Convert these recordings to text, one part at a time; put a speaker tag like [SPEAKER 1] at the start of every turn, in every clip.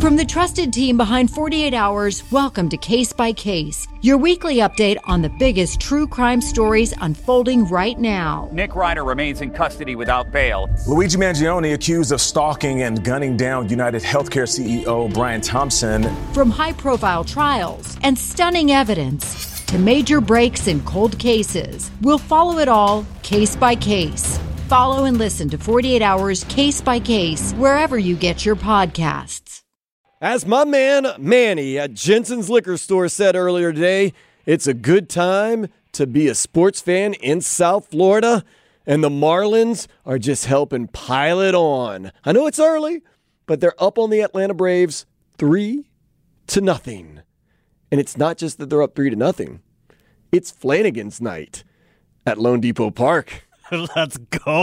[SPEAKER 1] From the trusted team behind 48 Hours, welcome to Case by Case, your weekly update on the biggest true crime stories unfolding right now.
[SPEAKER 2] Nick Reiner remains in custody without bail.
[SPEAKER 3] Luigi Mangione accused of stalking and gunning down United Healthcare CEO Brian Thompson.
[SPEAKER 1] From high-profile trials and stunning evidence to major breaks in cold cases, we'll follow it all case by case. Follow and listen to 48 Hours Case by Case wherever you get your podcasts.
[SPEAKER 4] As my man Manny at Jensen's Liquor Store said earlier today, it's a good time to be a sports fan in South Florida, and the Marlins are just helping pile it on. I know it's early, but they're up on the Atlanta Braves 3-0. And it's not just that they're up 3-0. It's Flanagan's night at Lone Depot Park.
[SPEAKER 5] Let's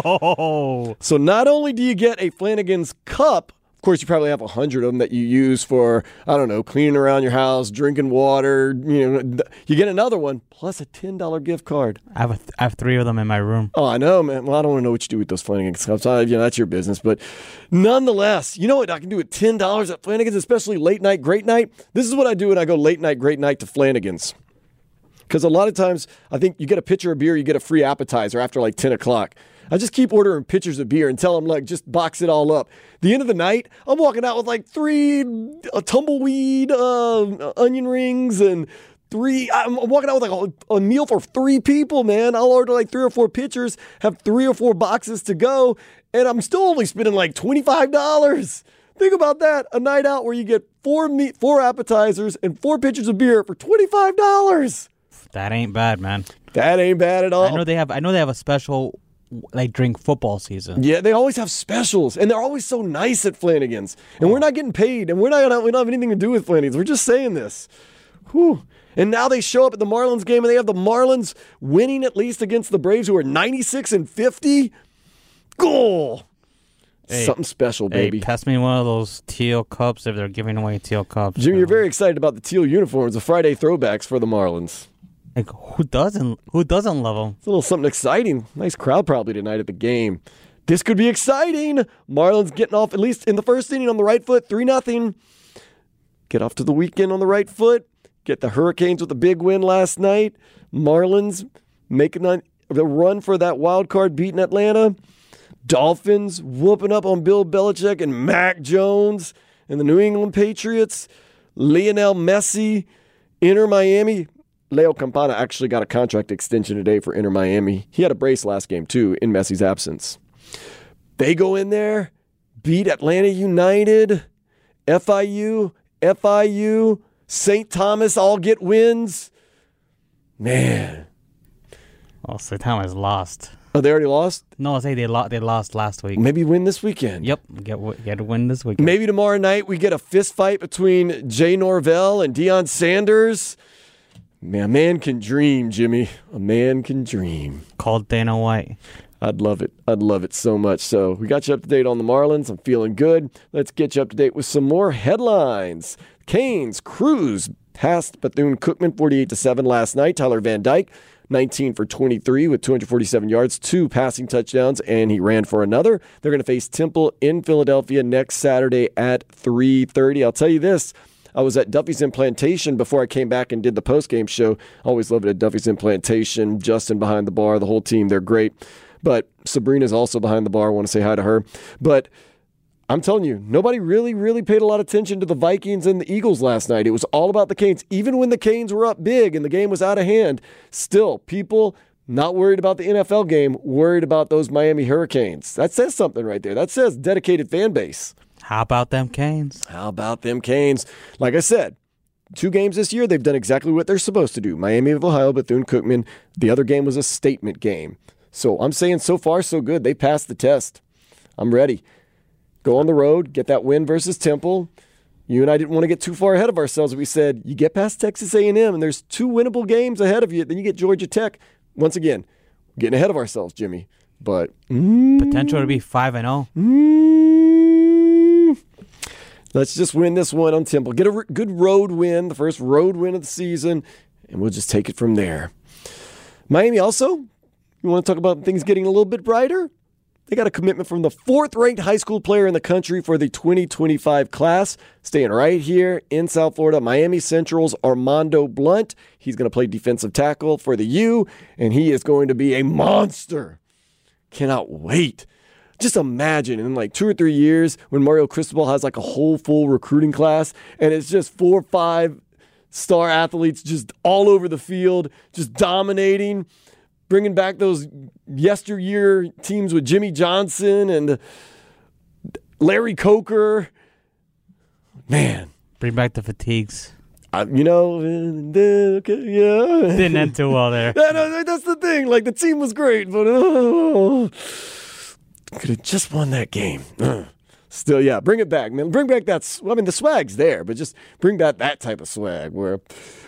[SPEAKER 5] go.
[SPEAKER 4] So not only do you get a Flanagan's Cup, of course, you probably have 100 of them that you use for, I don't know, cleaning around your house, drinking water. You get another one, plus a $10 gift card.
[SPEAKER 5] I have 3 of them in my room.
[SPEAKER 4] Oh, I know, man. Well, I don't want to know what you do with those Flanagan's Cups. That's your business. But nonetheless, you know what I can do with $10 at Flanagan's, especially late night, great night? This is what I do when I go late night, great night to Flanagan's. Because a lot of times, I think you get a pitcher of beer, you get a free appetizer after like 10 o'clock. I just keep ordering pitchers of beer and tell them, like, just box it all up. The end of the night, I'm walking out with like 3 tumbleweed onion rings and 3. I'm walking out with like a meal for 3 people, man. I'll order like 3 or 4 pitchers, have 3 or 4 boxes to go, and I'm still only spending like $25. Think about that. A night out where you get 4 appetizers and 4 pitchers of beer for $25.
[SPEAKER 5] That ain't bad, man.
[SPEAKER 4] That ain't bad at all.
[SPEAKER 5] I know they have a special, like, during football season.
[SPEAKER 4] Yeah, they always have specials, and they're always so nice at Flanagan's. And we're not getting paid, and we don't have anything to do with Flanagan's. We're just saying this. Whew. And now they show up at the Marlins game, and they have the Marlins winning at least against the Braves, who are 96-50. Goal.
[SPEAKER 5] Hey,
[SPEAKER 4] something special, baby.
[SPEAKER 5] Hey, pass me one of those teal cups if they're giving away teal cups.
[SPEAKER 4] Jimmy, you're very excited about the teal uniforms, the Friday throwbacks for the Marlins.
[SPEAKER 5] Like, who doesn't love them?
[SPEAKER 4] It's a little something exciting. Nice crowd probably tonight at the game. This could be exciting. Marlins getting off, at least in the first inning, on the right foot, 3-0. Get off to the weekend on the right foot. Get the Hurricanes with a big win last night. Marlins making the run for that wild card, beating Atlanta. Dolphins whooping up on Bill Belichick and Mac Jones and the New England Patriots. Lionel Messi, Inter Miami. Leo Campana actually got a contract extension today for Inter Miami. He had a brace last game, too, in Messi's absence. They go in there, beat Atlanta United, FIU, St. Thomas all get wins. Man.
[SPEAKER 5] Oh, St. Thomas lost.
[SPEAKER 4] Oh, they already lost?
[SPEAKER 5] No, I say they lost last week.
[SPEAKER 4] Maybe win this weekend.
[SPEAKER 5] Yep, get a win this weekend.
[SPEAKER 4] Maybe tomorrow night we get a fist fight between Jay Norvell and Deion Sanders. Man, a man can dream, Jimmy. A man can dream.
[SPEAKER 5] Called Dana White.
[SPEAKER 4] I'd love it. I'd love it so much. So we got you up to date on the Marlins. I'm feeling good. Let's get you up to date with some more headlines. Canes cruise past Bethune-Cookman 48-7 last night. Tyler Van Dyke, 19 for 23 with 247 yards, 2 passing touchdowns, and he ran for another. They're going to face Temple in Philadelphia next Saturday at 3:30. I'll tell you this. I was at Duffy's Implantation before I came back and did the postgame show. Always loved it at Duffy's Implantation. Justin behind the bar, the whole team, they're great. But Sabrina's also behind the bar. I want to say hi to her. But I'm telling you, nobody really paid a lot of attention to the Vikings and the Eagles last night. It was all about the Canes. Even when the Canes were up big and the game was out of hand, still, people not worried about the NFL game, worried about those Miami Hurricanes. That says something right there. That says dedicated fan base.
[SPEAKER 5] How about them Canes?
[SPEAKER 4] How about them Canes? Like I said, 2 games this year, they've done exactly what they're supposed to do. Miami of Ohio, Bethune-Cookman. The other game was a statement game. So I'm saying so far, so good. They passed the test. I'm ready. Go on the road, get that win versus Temple. You and I didn't want to get too far ahead of ourselves. We said, you get past Texas A&M, and there's 2 winnable games ahead of you. Then you get Georgia Tech. Once again, getting ahead of ourselves, Jimmy. But
[SPEAKER 5] potential to be 5-0.
[SPEAKER 4] Let's just win this one on Temple. Get a good road win, the first road win of the season, and we'll just take it from there. Miami also, you want to talk about things getting a little bit brighter? They got a commitment from the 4th-ranked high school player in the country for the 2025 class. Staying right here in South Florida, Miami Central's Armando Blunt. He's going to play defensive tackle for the U, and he is going to be a monster. Cannot wait. Just imagine in like 2 or 3 years when Mario Cristobal has like a whole full recruiting class, and it's just 4 or 5 star athletes just all over the field, just dominating, bringing back those yesteryear teams with Jimmy Johnson and Larry Coker. Man.
[SPEAKER 5] Bring back the fatigues.
[SPEAKER 4] Didn't
[SPEAKER 5] end too well there.
[SPEAKER 4] That's the thing. Like, the team was great, but could have just won that game. Still, yeah, bring it back, man. Bring back that. I mean, the swag's there, but just bring back that type of swag where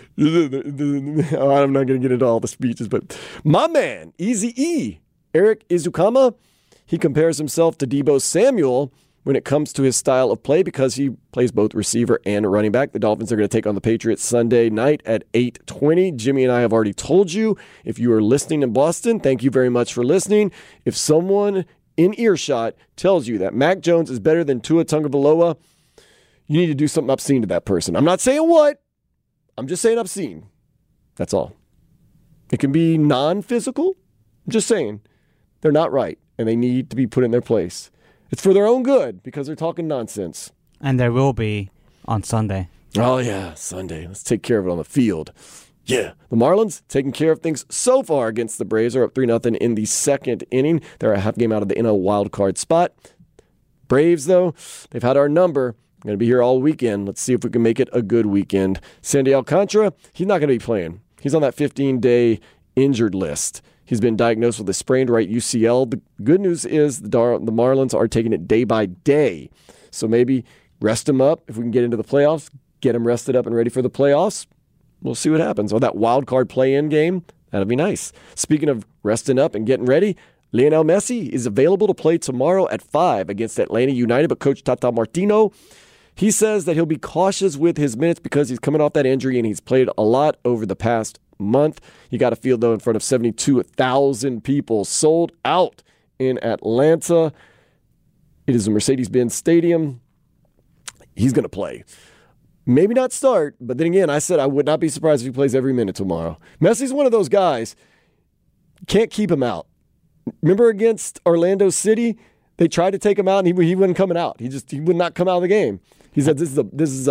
[SPEAKER 4] I'm not going to get into all the speeches, but my man, Eazy-E, Eric Izukama, he compares himself to Deebo Samuel when it comes to his style of play because he plays both receiver and running back. The Dolphins are going to take on the Patriots Sunday night at 8:20. Jimmy and I have already told you. If you are listening in Boston, thank you very much for listening. If someone in earshot tells you that Mac Jones is better than Tua Tagovailoa, you need to do something obscene to that person. I'm not saying what. I'm just saying obscene. That's all. It can be non-physical. I'm just saying they're not right, and they need to be put in their place. It's for their own good because they're talking nonsense.
[SPEAKER 5] And there will be on Sunday.
[SPEAKER 4] Oh, yeah, Sunday. Let's take care of it on the field. Yeah, the Marlins taking care of things so far against the Braves. Are up 3-0 in the 2nd inning. They're a half game out of the NL wild card spot. Braves, though, they've had our number. Going to be here all weekend. Let's see if we can make it a good weekend. Sandy Alcantara, he's not going to be playing. He's on that 15-day injured list. He's been diagnosed with a sprained right UCL. The good news is the Marlins are taking it day by day. So maybe rest him up if we can get into the playoffs, get him rested up and ready for the playoffs. We'll see what happens. That wild card play-in game, that'll be nice. Speaking of resting up and getting ready, Lionel Messi is available to play tomorrow at 5 against Atlanta United, but Coach Tata Martino, he says that he'll be cautious with his minutes because he's coming off that injury and he's played a lot over the past month. He got a field, though, in front of 72,000 people, sold out in Atlanta. It is a Mercedes-Benz Stadium. He's going to play. Maybe not start, but then again, I said I would not be surprised if he plays every minute tomorrow. Messi's one of those guys, can't keep him out. Remember against Orlando City? They tried to take him out, and he wasn't coming out. He would not come out of the game. He said, "This is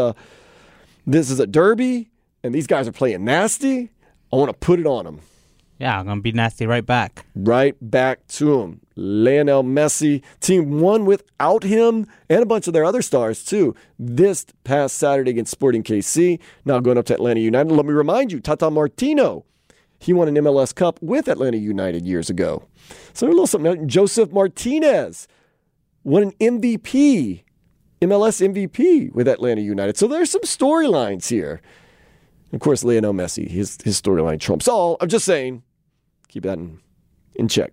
[SPEAKER 4] a derby, and these guys are playing nasty. I want to put it on them."
[SPEAKER 5] Yeah, I'm going to be nasty right back.
[SPEAKER 4] Right back to him. Lionel Messi. Team won without him and a bunch of their other stars, too, this past Saturday against Sporting KC. Now going up to Atlanta United. Let me remind you, Tata Martino, he won an MLS Cup with Atlanta United years ago. So a little something. Joseph Martinez won an MVP, MLS MVP with Atlanta United. So there's some storylines here. Of course, Lionel Messi, his storyline trumps all. I'm just saying, keep that in check.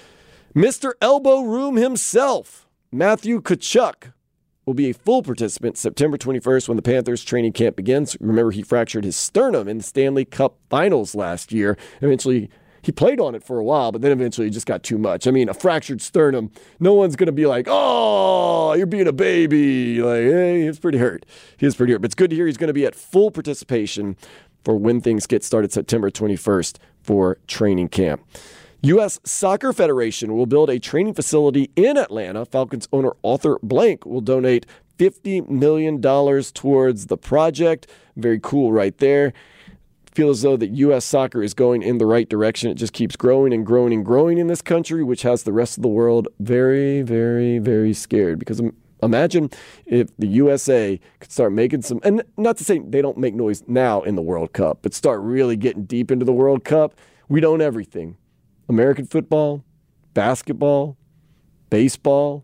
[SPEAKER 4] Mr. Elbow Room himself, Matthew Tkachuk, will be a full participant September 21st when the Panthers training camp begins. Remember, he fractured his sternum in the Stanley Cup Finals last year. Eventually, he played on it for a while, but then eventually it just got too much. I mean, a fractured sternum, no one's going to be like, "Oh, you're being a baby." Like, hey, he's pretty hurt. He is pretty hurt. But it's good to hear he's going to be at full participation for when things get started September 21st for training camp. U.S. Soccer Federation will build a training facility in Atlanta. Falcons owner Arthur Blank will donate $50 million towards the project. Very cool right there. Feel as though that U.S. soccer is going in the right direction. It just keeps growing and growing and growing in this country, which has the rest of the world very, very, very scared. Because imagine if the USA could start making some, and not to say they don't make noise now in the World Cup, but start really getting deep into the World Cup. We'd own everything. American football, basketball, baseball,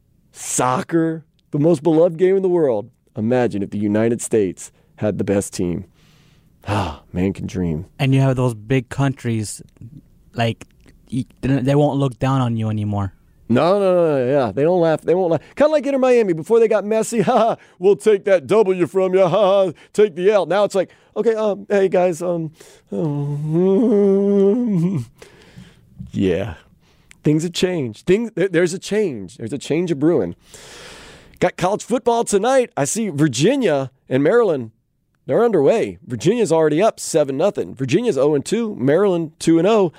[SPEAKER 4] soccer, the most beloved game in the world. Imagine if the United States had the best team. Ah, man can dream.
[SPEAKER 5] And you have those big countries, like, they won't look down on you anymore.
[SPEAKER 4] No, yeah. They don't laugh. They won't laugh. Kind of like Inter Miami. Before they got Messi, we'll take that W from you, take the L. Now it's like, okay, hey, guys, yeah. Things have changed. There's a change. There's a change of brewing. Got college football tonight. I see Virginia and Maryland. They're underway. Virginia's already up 7-0. Virginia's 0-2. Maryland 2-0.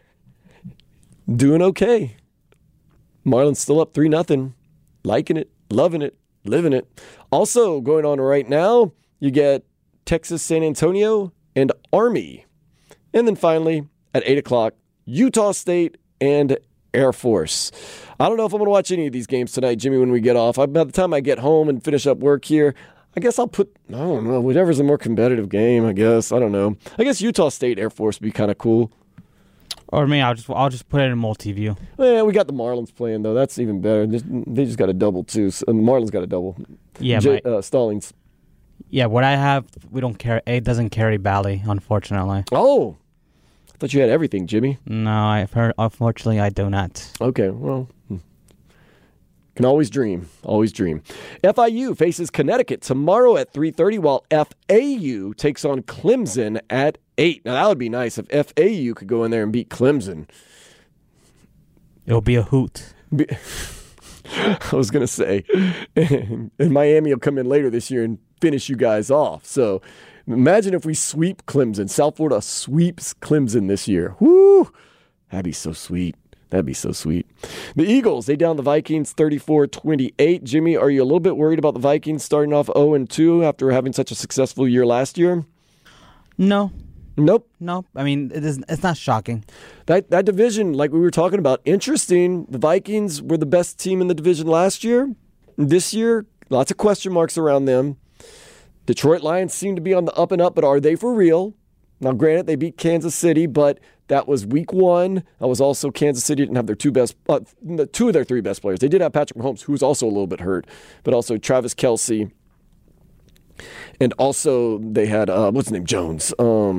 [SPEAKER 4] Doing okay. Marlin's still up 3-0. Liking it, loving it, living it. Also going on right now, you get Texas San Antonio and Army. And then finally, at 8 o'clock, Utah State and Air Force. I don't know if I'm going to watch any of these games tonight, Jimmy, when we get off. By the time I get home and finish up work here, I guess I don't know, whatever's a more competitive game, I guess. I don't know. I guess Utah State Air Force would be kind of cool.
[SPEAKER 5] Or me, I'll just put it in multi-view.
[SPEAKER 4] Yeah, we got the Marlins playing, though. That's even better. They just got a double, too. So, the Marlins got a double.
[SPEAKER 5] Yeah,
[SPEAKER 4] Stallings.
[SPEAKER 5] Yeah, what I have, we don't carry. It doesn't carry Bally, unfortunately.
[SPEAKER 4] Oh, I thought you had everything, Jimmy.
[SPEAKER 5] No, I've heard. Unfortunately, I do not.
[SPEAKER 4] Okay, well, can always dream. Always dream. FIU faces Connecticut tomorrow at 3:30, while FAU takes on Clemson at 8. Now, that would be nice if FAU could go in there and beat Clemson.
[SPEAKER 5] It'll be a hoot.
[SPEAKER 4] I was going to say, and Miami will come in later this year and finish you guys off. So imagine if we sweep Clemson. South Florida sweeps Clemson this year. Woo! That'd be so sweet. That'd be so sweet. The Eagles, they down the Vikings 34-28. Jimmy, are you a little bit worried about the Vikings starting off 0-2 after having such a successful year last year?
[SPEAKER 5] No.
[SPEAKER 4] Nope.
[SPEAKER 5] Nope. I mean, it's not shocking.
[SPEAKER 4] That division, like we were talking about, interesting. The Vikings were the best team in the division last year. This year, lots of question marks around them. Detroit Lions seem to be on the up and up, but are they for real? Now, granted, they beat Kansas City, but that was week 1. That was also Kansas City didn't have their two of their 3 best players. They did have Patrick Mahomes, who was also a little bit hurt, but also Travis Kelce. And also they had, what's his name, Jones.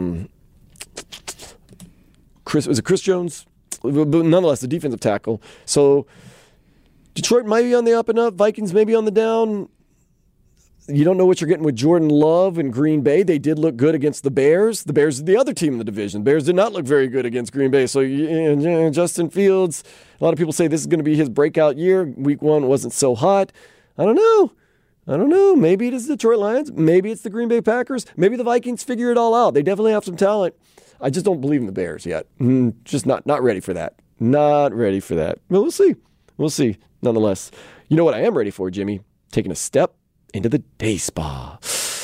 [SPEAKER 4] Was it Chris Jones? But nonetheless, the defensive tackle. So Detroit might be on the up and up. Vikings may be on the down. You don't know what you're getting with Jordan Love and Green Bay. They did look good against the Bears. The Bears are the other team in the division. The Bears did not look very good against Green Bay. So Justin Fields, a lot of people say this is going to be his breakout year. Week 1 wasn't so hot. I don't know. Maybe it is the Detroit Lions. Maybe it's the Green Bay Packers. Maybe the Vikings figure it all out. They definitely have some talent. I just don't believe in the Bears yet. Just not ready for that. Not ready for that. But we'll see. We'll see. Nonetheless, you know what I am ready for, Jimmy? Taking a step into the day spa.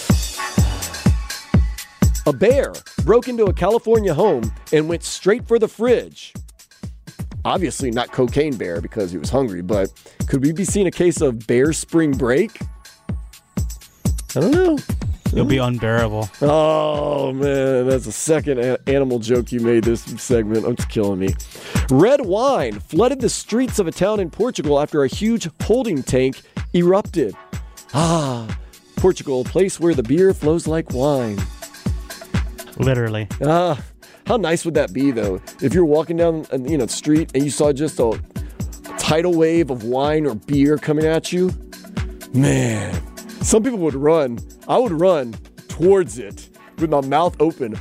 [SPEAKER 4] A bear broke into a California home and went straight for the fridge. Obviously not Cocaine Bear because he was hungry, but could we be seeing a case of bear spring break? I don't know.
[SPEAKER 5] It'll be unbearable.
[SPEAKER 4] Oh, man. That's the second animal joke you made this segment. It's killing me. Red wine flooded the streets of a town in Portugal after a huge holding tank erupted. Portugal, a place where the beer flows like wine.
[SPEAKER 5] Literally.
[SPEAKER 4] How nice would that be, though? If you're walking down the street and you saw just a tidal wave of wine or beer coming at you. Man, some people would run. I would run towards it with my mouth open.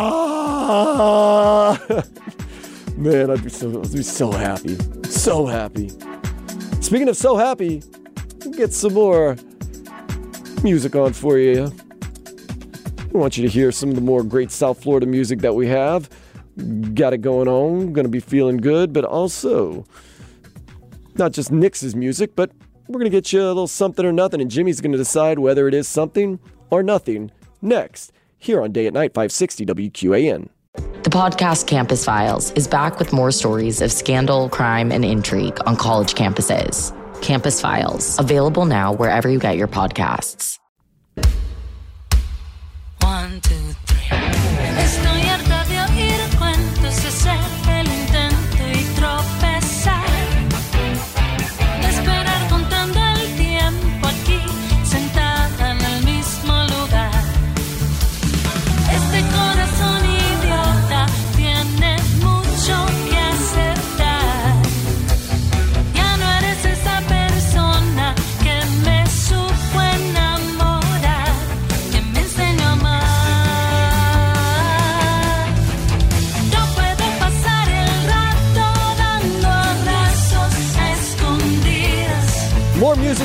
[SPEAKER 4] Man, I'd be so happy. So happy. Speaking of so happy, we'll get some more music on for you. I want you to hear some of the more great South Florida music that we have. Got it going on. Going to be feeling good, but also not just Nix's music, but we're going to get you a little something or nothing, and Jimmy's going to decide whether it is something or nothing next here on Day at Night 560 WQAN.
[SPEAKER 6] The podcast Campus Files is back with more stories of scandal, crime, and intrigue on college campuses. Campus Files, available now wherever you get your podcasts.
[SPEAKER 7] 1, 2, 3. Estoy harta de oír cuentos, hacer el intento y tropezar. Esperar contando el tiempo aquí, sentada en el mismo lugar. Este corazón idiota tiene mucho que acertar. Ya no eres esa persona que me supo enamorar, que me enseñó a amar. No puedo pasar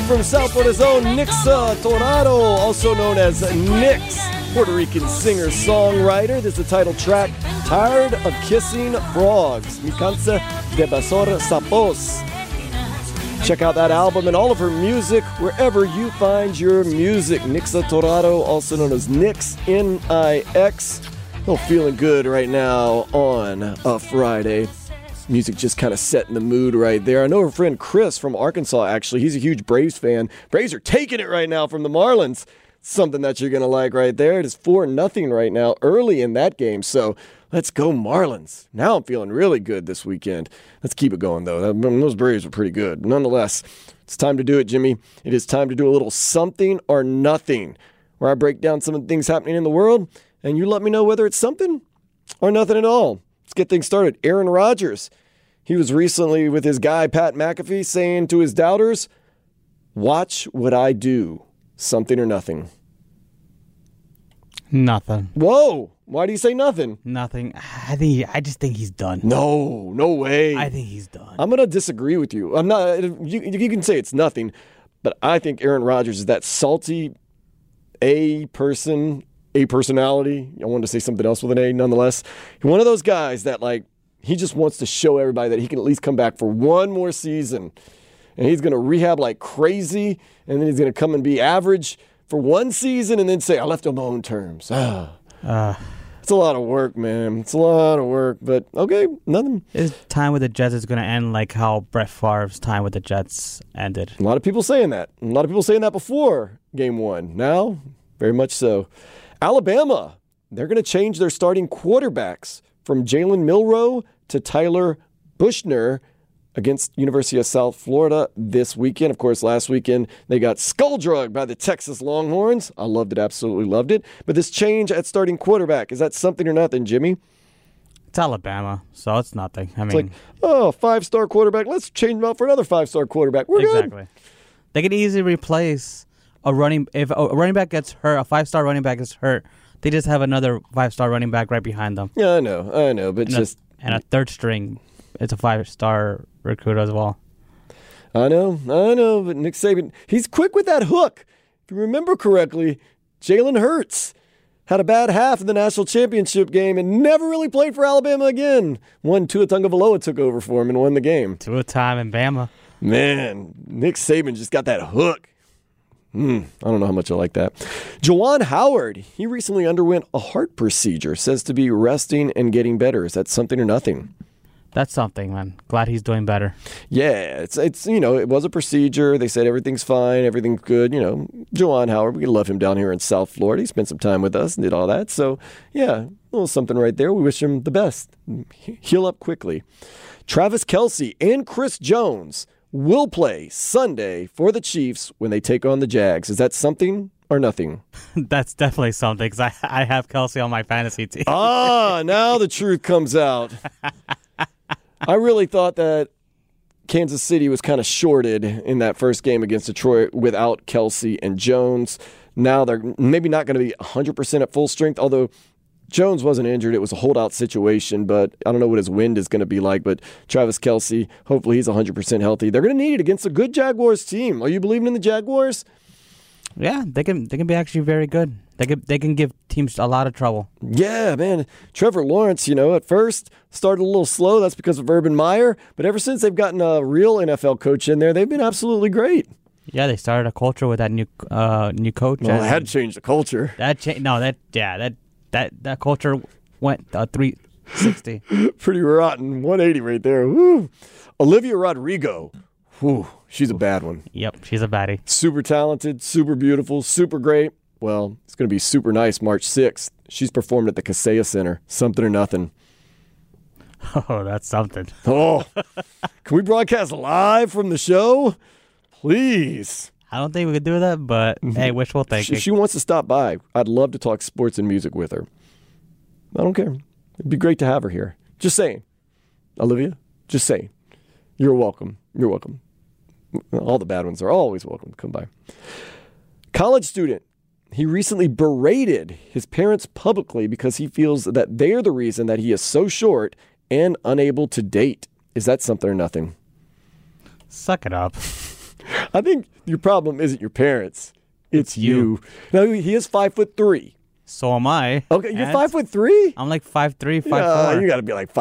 [SPEAKER 4] from South Florida's own Nixa Torado, also known as Nix, Puerto Rican singer-songwriter. This is the title track, Tired of Kissing Frogs, Mi cansa de besar sapos. Check out that album and all of her music wherever you find your music. Nixa Torado, also known as Nix, N-I-X. Oh, feeling good right now on a Friday. Music just kind of setting the mood right there. I know her friend Chris from Arkansas, actually. He's a huge Braves fan. Braves are taking it right now from the Marlins. Something that you're going to like right there. It is 4-0 right now, early in that game. So let's go Marlins. Now I'm feeling really good this weekend. Let's keep it going, though. Those Braves are pretty good. Nonetheless, it's time to do it, Jimmy. It is time to do a little something or nothing, where I break down some of the things happening in the world, and you let me know whether it's something or nothing at all. Let's get things started. Aaron Rodgers. He was recently with his guy, Pat McAfee, saying to his doubters, watch what I do. Something or nothing.
[SPEAKER 5] Nothing.
[SPEAKER 4] Whoa. Why do you say nothing?
[SPEAKER 5] Nothing. I just think he's done.
[SPEAKER 4] No way.
[SPEAKER 5] I think he's done.
[SPEAKER 4] I'm going to disagree with you. I'm not. You can say it's nothing, but I think Aaron Rodgers is that salty a personality. I wanted to say something else with an A nonetheless. One of those guys that, like, he just wants to show everybody that he can at least come back for one more season. And he's going to rehab like crazy, and then he's going to come and be average for one season and then say, I left on my own terms. It's a lot of work, man. It's a lot of work, but okay, nothing.
[SPEAKER 5] His time with the Jets is going to end like how Brett Favre's time with the Jets ended.
[SPEAKER 4] A lot of people saying that. A lot of people saying that before Game 1. Now, very much so. Alabama, they're going to change their starting quarterbacks from Jalen Milroe to Tyler Buchner against University of South Florida this weekend. Of course, last weekend they got skull-drugged by the Texas Longhorns. I loved it, absolutely loved it. But this change at starting quarterback, is that something or nothing, Jimmy?
[SPEAKER 5] It's Alabama, so it's nothing. I mean,
[SPEAKER 4] it's like, oh, 5-star quarterback. Let's change him out for another 5-star quarterback. We're good.
[SPEAKER 5] Exactly. They can easily replace if a running back gets hurt, a 5-star running back gets hurt. They just have another 5-star running back right behind them.
[SPEAKER 4] Yeah, I know, but
[SPEAKER 5] and a third string, it's a 5-star recruit as well.
[SPEAKER 4] I know, but Nick Saban, he's quick with that hook. If you remember correctly, Jalen Hurts had a bad half in the national championship game and never really played for Alabama again. Tua Tagovailoa took over for him and won the game.
[SPEAKER 5] Two-time in Bama.
[SPEAKER 4] Man, Nick Saban just got that hook. I don't know how much I like that. Juwan Howard, he recently underwent a heart procedure, says to be resting and getting better. Is that something or nothing?
[SPEAKER 5] That's something, man. Glad he's doing better.
[SPEAKER 4] Yeah, it's it was a procedure. They said everything's fine, everything's good. Juwan Howard, we love him down here in South Florida. He spent some time with us and did all that. So, yeah, a little something right there. We wish him the best. Heal up quickly. Travis Kelce and Chris Jones will play Sunday for the Chiefs when they take on the Jags. Is that something or nothing?
[SPEAKER 5] That's definitely something, because I have Kelce on my fantasy team.
[SPEAKER 4] Now the truth comes out. I really thought that Kansas City was kind of shorted in that first game against Detroit without Kelce and Jones. Now they're maybe not going to be 100% at full strength, although Jones wasn't injured. It was a holdout situation, but I don't know what his wind is going to be like. But Travis Kelce, hopefully he's 100% healthy. They're going to need it against a good Jaguars team. Are you believing in the Jaguars?
[SPEAKER 5] Yeah, they can be actually very good. They can give teams a lot of trouble.
[SPEAKER 4] Yeah, man. Trevor Lawrence, at first started a little slow. That's because of Urban Meyer. But ever since they've gotten a real NFL coach in there, they've been absolutely great.
[SPEAKER 5] Yeah, they started a culture with that new coach.
[SPEAKER 4] Well, they had to change the culture.
[SPEAKER 5] That culture went 360.
[SPEAKER 4] Pretty rotten. 180 right there. Woo. Olivia Rodrigo. Whew, she's a bad one.
[SPEAKER 5] Yep, she's a baddie. Super
[SPEAKER 4] talented, super beautiful, super great. Well, it's going to be super nice March 6th. She's performed at the Kaseya Center. Something or nothing.
[SPEAKER 5] Oh, that's something.
[SPEAKER 4] Oh, can we broadcast live from the show? Please.
[SPEAKER 5] I don't think we could do that, but hey, wishful thinking.
[SPEAKER 4] She wants to stop by. I'd love to talk sports and music with her. I don't care. It'd be great to have her here. Just saying. Olivia, just saying. You're welcome. You're welcome. All the bad ones are always welcome to come by. College student. He recently berated his parents publicly because he feels that they're the reason that he is so short and unable to date. Is that something or nothing?
[SPEAKER 5] Suck it up.
[SPEAKER 4] I think your problem isn't your parents. It's you. Now, he is 5'3".
[SPEAKER 5] So am I.
[SPEAKER 4] Okay, you're
[SPEAKER 5] And
[SPEAKER 4] 5'3"?
[SPEAKER 5] I'm like 5'3", 5'4".
[SPEAKER 4] Yeah, you got to be like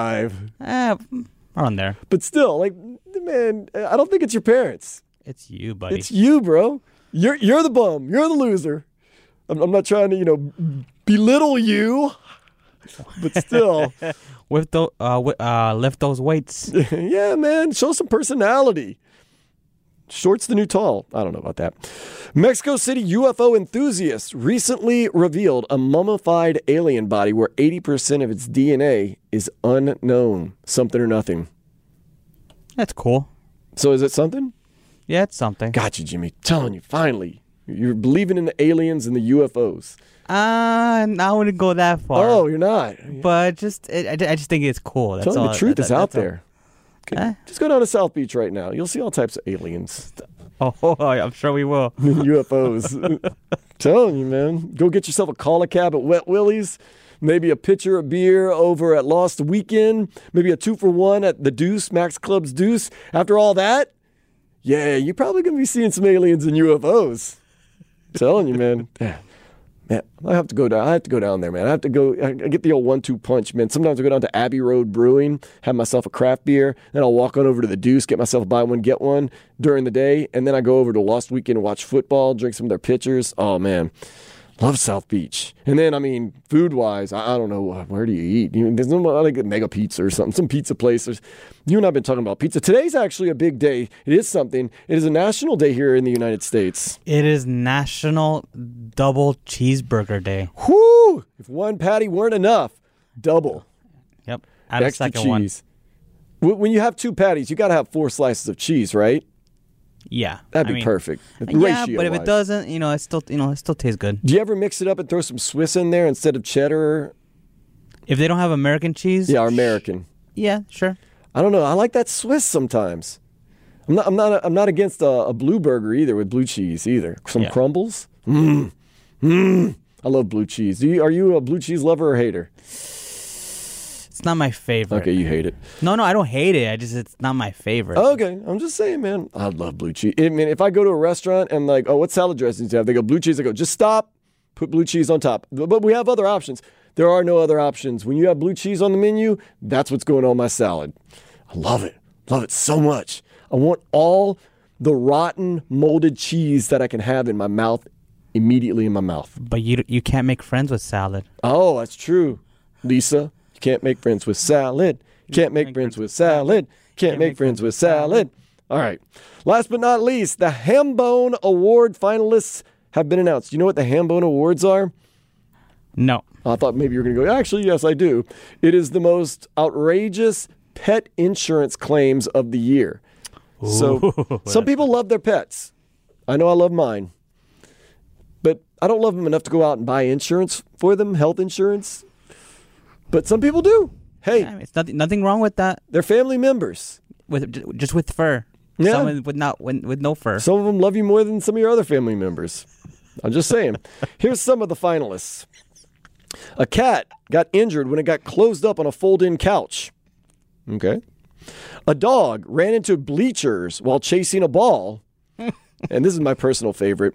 [SPEAKER 4] 5'5".
[SPEAKER 5] Around there.
[SPEAKER 4] But still, like, man, I don't think it's your parents.
[SPEAKER 5] It's you, buddy.
[SPEAKER 4] It's you, bro. You're the bum. You're the loser. I'm not trying to, belittle you, but still.
[SPEAKER 5] Lift those weights.
[SPEAKER 4] Yeah, man. Show some personality. Short's the new tall. I don't know about that. Mexico City UFO enthusiasts recently revealed a mummified alien body where 80% of its DNA is unknown. Something or nothing.
[SPEAKER 5] That's cool.
[SPEAKER 4] So is it something?
[SPEAKER 5] Yeah, it's something.
[SPEAKER 4] Got you, Jimmy. Telling you, finally. You're believing in the aliens and the UFOs.
[SPEAKER 5] I wouldn't go that far.
[SPEAKER 4] Oh, you're not.
[SPEAKER 5] But I just think it's cool. That's
[SPEAKER 4] Telling
[SPEAKER 5] all.
[SPEAKER 4] you the truth is out there.
[SPEAKER 5] Okay.
[SPEAKER 4] Just go down to South Beach right now. You'll see all types of aliens.
[SPEAKER 5] Oh, I'm sure we will.
[SPEAKER 4] UFOs. Telling you, man. Go get yourself a call cab at Wet Willie's. Maybe a pitcher of beer over at Lost Weekend. Maybe a 2-for-1 at the Deuce, Max Club's Deuce. After all that, yeah, you're probably going to be seeing some aliens and UFOs. Telling you, man. Man, I have to go down there, man. I get the old 1-2 punch, man. Sometimes I go down to Abbey Road Brewing, have myself a craft beer, then I'll walk on over to the Deuce, get myself a buy one, get one during the day, and then I go over to Lost Weekend and watch football, drink some of their pitchers. Oh, man. Love South Beach. And then, food-wise, I don't know, where do you eat? There's no like Mega Pizza or something, some pizza places. You and I have been talking about pizza. Today's actually a big day. It is something. It is a national day here in the United States.
[SPEAKER 5] It is National Double Cheeseburger Day.
[SPEAKER 4] Whoo! If one patty weren't enough, double.
[SPEAKER 5] Yep. Add
[SPEAKER 4] Extra
[SPEAKER 5] a second
[SPEAKER 4] cheese. When you have 2 patties, you got to have 4 slices of cheese, right?
[SPEAKER 5] Yeah.
[SPEAKER 4] That'd be perfect.
[SPEAKER 5] Yeah, but if it doesn't, it still tastes good.
[SPEAKER 4] Do you ever mix it up and throw some Swiss in there instead of cheddar?
[SPEAKER 5] If they don't have American cheese?
[SPEAKER 4] Yeah, American.
[SPEAKER 5] Yeah, sure.
[SPEAKER 4] I don't know. I like that Swiss sometimes. I'm not against a blue burger either with blue cheese either. Some crumbles. I love blue cheese. Are you a blue cheese lover or hater?
[SPEAKER 5] It's not my favorite.
[SPEAKER 4] Okay, you hate it.
[SPEAKER 5] No, I don't hate it. It's not my favorite.
[SPEAKER 4] Okay, I'm just saying, man. I love blue cheese. I mean, if I go to a restaurant and like, oh, what salad dressings do you have? They go blue cheese. I go, just stop. Put blue cheese on top. But we have other options. There are no other options. When you have blue cheese on the menu, that's what's going on my salad. I love it. Love it so much. I want all the rotten, molded cheese that I can have in my mouth immediately in my mouth.
[SPEAKER 5] But you can't make friends with salad.
[SPEAKER 4] Oh, that's true. Lisa, you can't make friends with salad. Can't make friends with salad. Can't make friends with salad. All right. Last but not least, the Hambone Award finalists have been announced. You know what the Hambone Awards are?
[SPEAKER 5] No.
[SPEAKER 4] I thought maybe you were going to go, actually, yes, I do. It is the most outrageous pet insurance claims of the year.
[SPEAKER 5] Ooh,
[SPEAKER 4] so some people love their pets. I know I love mine. But I don't love them enough to go out and buy insurance for them, health insurance. But some people do. Hey.
[SPEAKER 5] Yeah, it's nothing wrong with that.
[SPEAKER 4] They're family members.
[SPEAKER 5] Just with fur.
[SPEAKER 4] Yeah.
[SPEAKER 5] Some with no fur.
[SPEAKER 4] Some of them love you more than some of your other family members. I'm just saying. Here's some of the finalists. A cat got injured when it got closed up on a fold-in couch. Okay. A dog ran into bleachers while chasing a ball. And this is my personal favorite.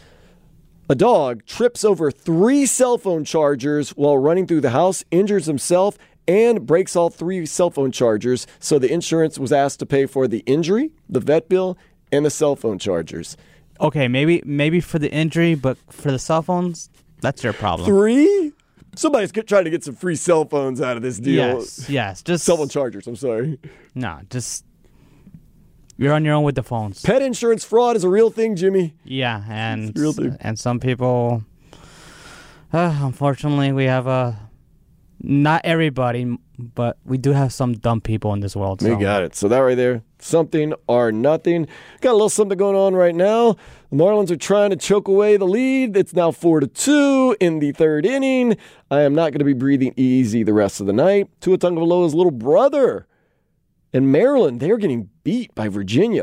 [SPEAKER 4] A dog trips over 3 cell phone chargers while running through the house, injures himself, and breaks all 3 cell phone chargers. So the insurance was asked to pay for the injury, the vet bill, and the cell phone chargers.
[SPEAKER 5] Okay, maybe for the injury, but for the cell phones, that's your problem.
[SPEAKER 4] 3? Somebody's trying to get some free cell phones out of this deal.
[SPEAKER 5] Yes. Just
[SPEAKER 4] cell phone chargers, I'm sorry.
[SPEAKER 5] No, just you're on your own with the phones.
[SPEAKER 4] Pet insurance fraud is a real thing, Jimmy.
[SPEAKER 5] Yeah, and
[SPEAKER 4] it's a real thing.
[SPEAKER 5] And some people, unfortunately, we have not everybody, but we do have some dumb people in this world.
[SPEAKER 4] We got it. So that right there, something or nothing. Got a little something going on right now. The Marlins are trying to choke away the lead. It's now 4-2 in the 3rd inning. I am not going to be breathing easy the rest of the night. Tua Tagovailoa's little brother in Maryland, they're getting beat by Virginia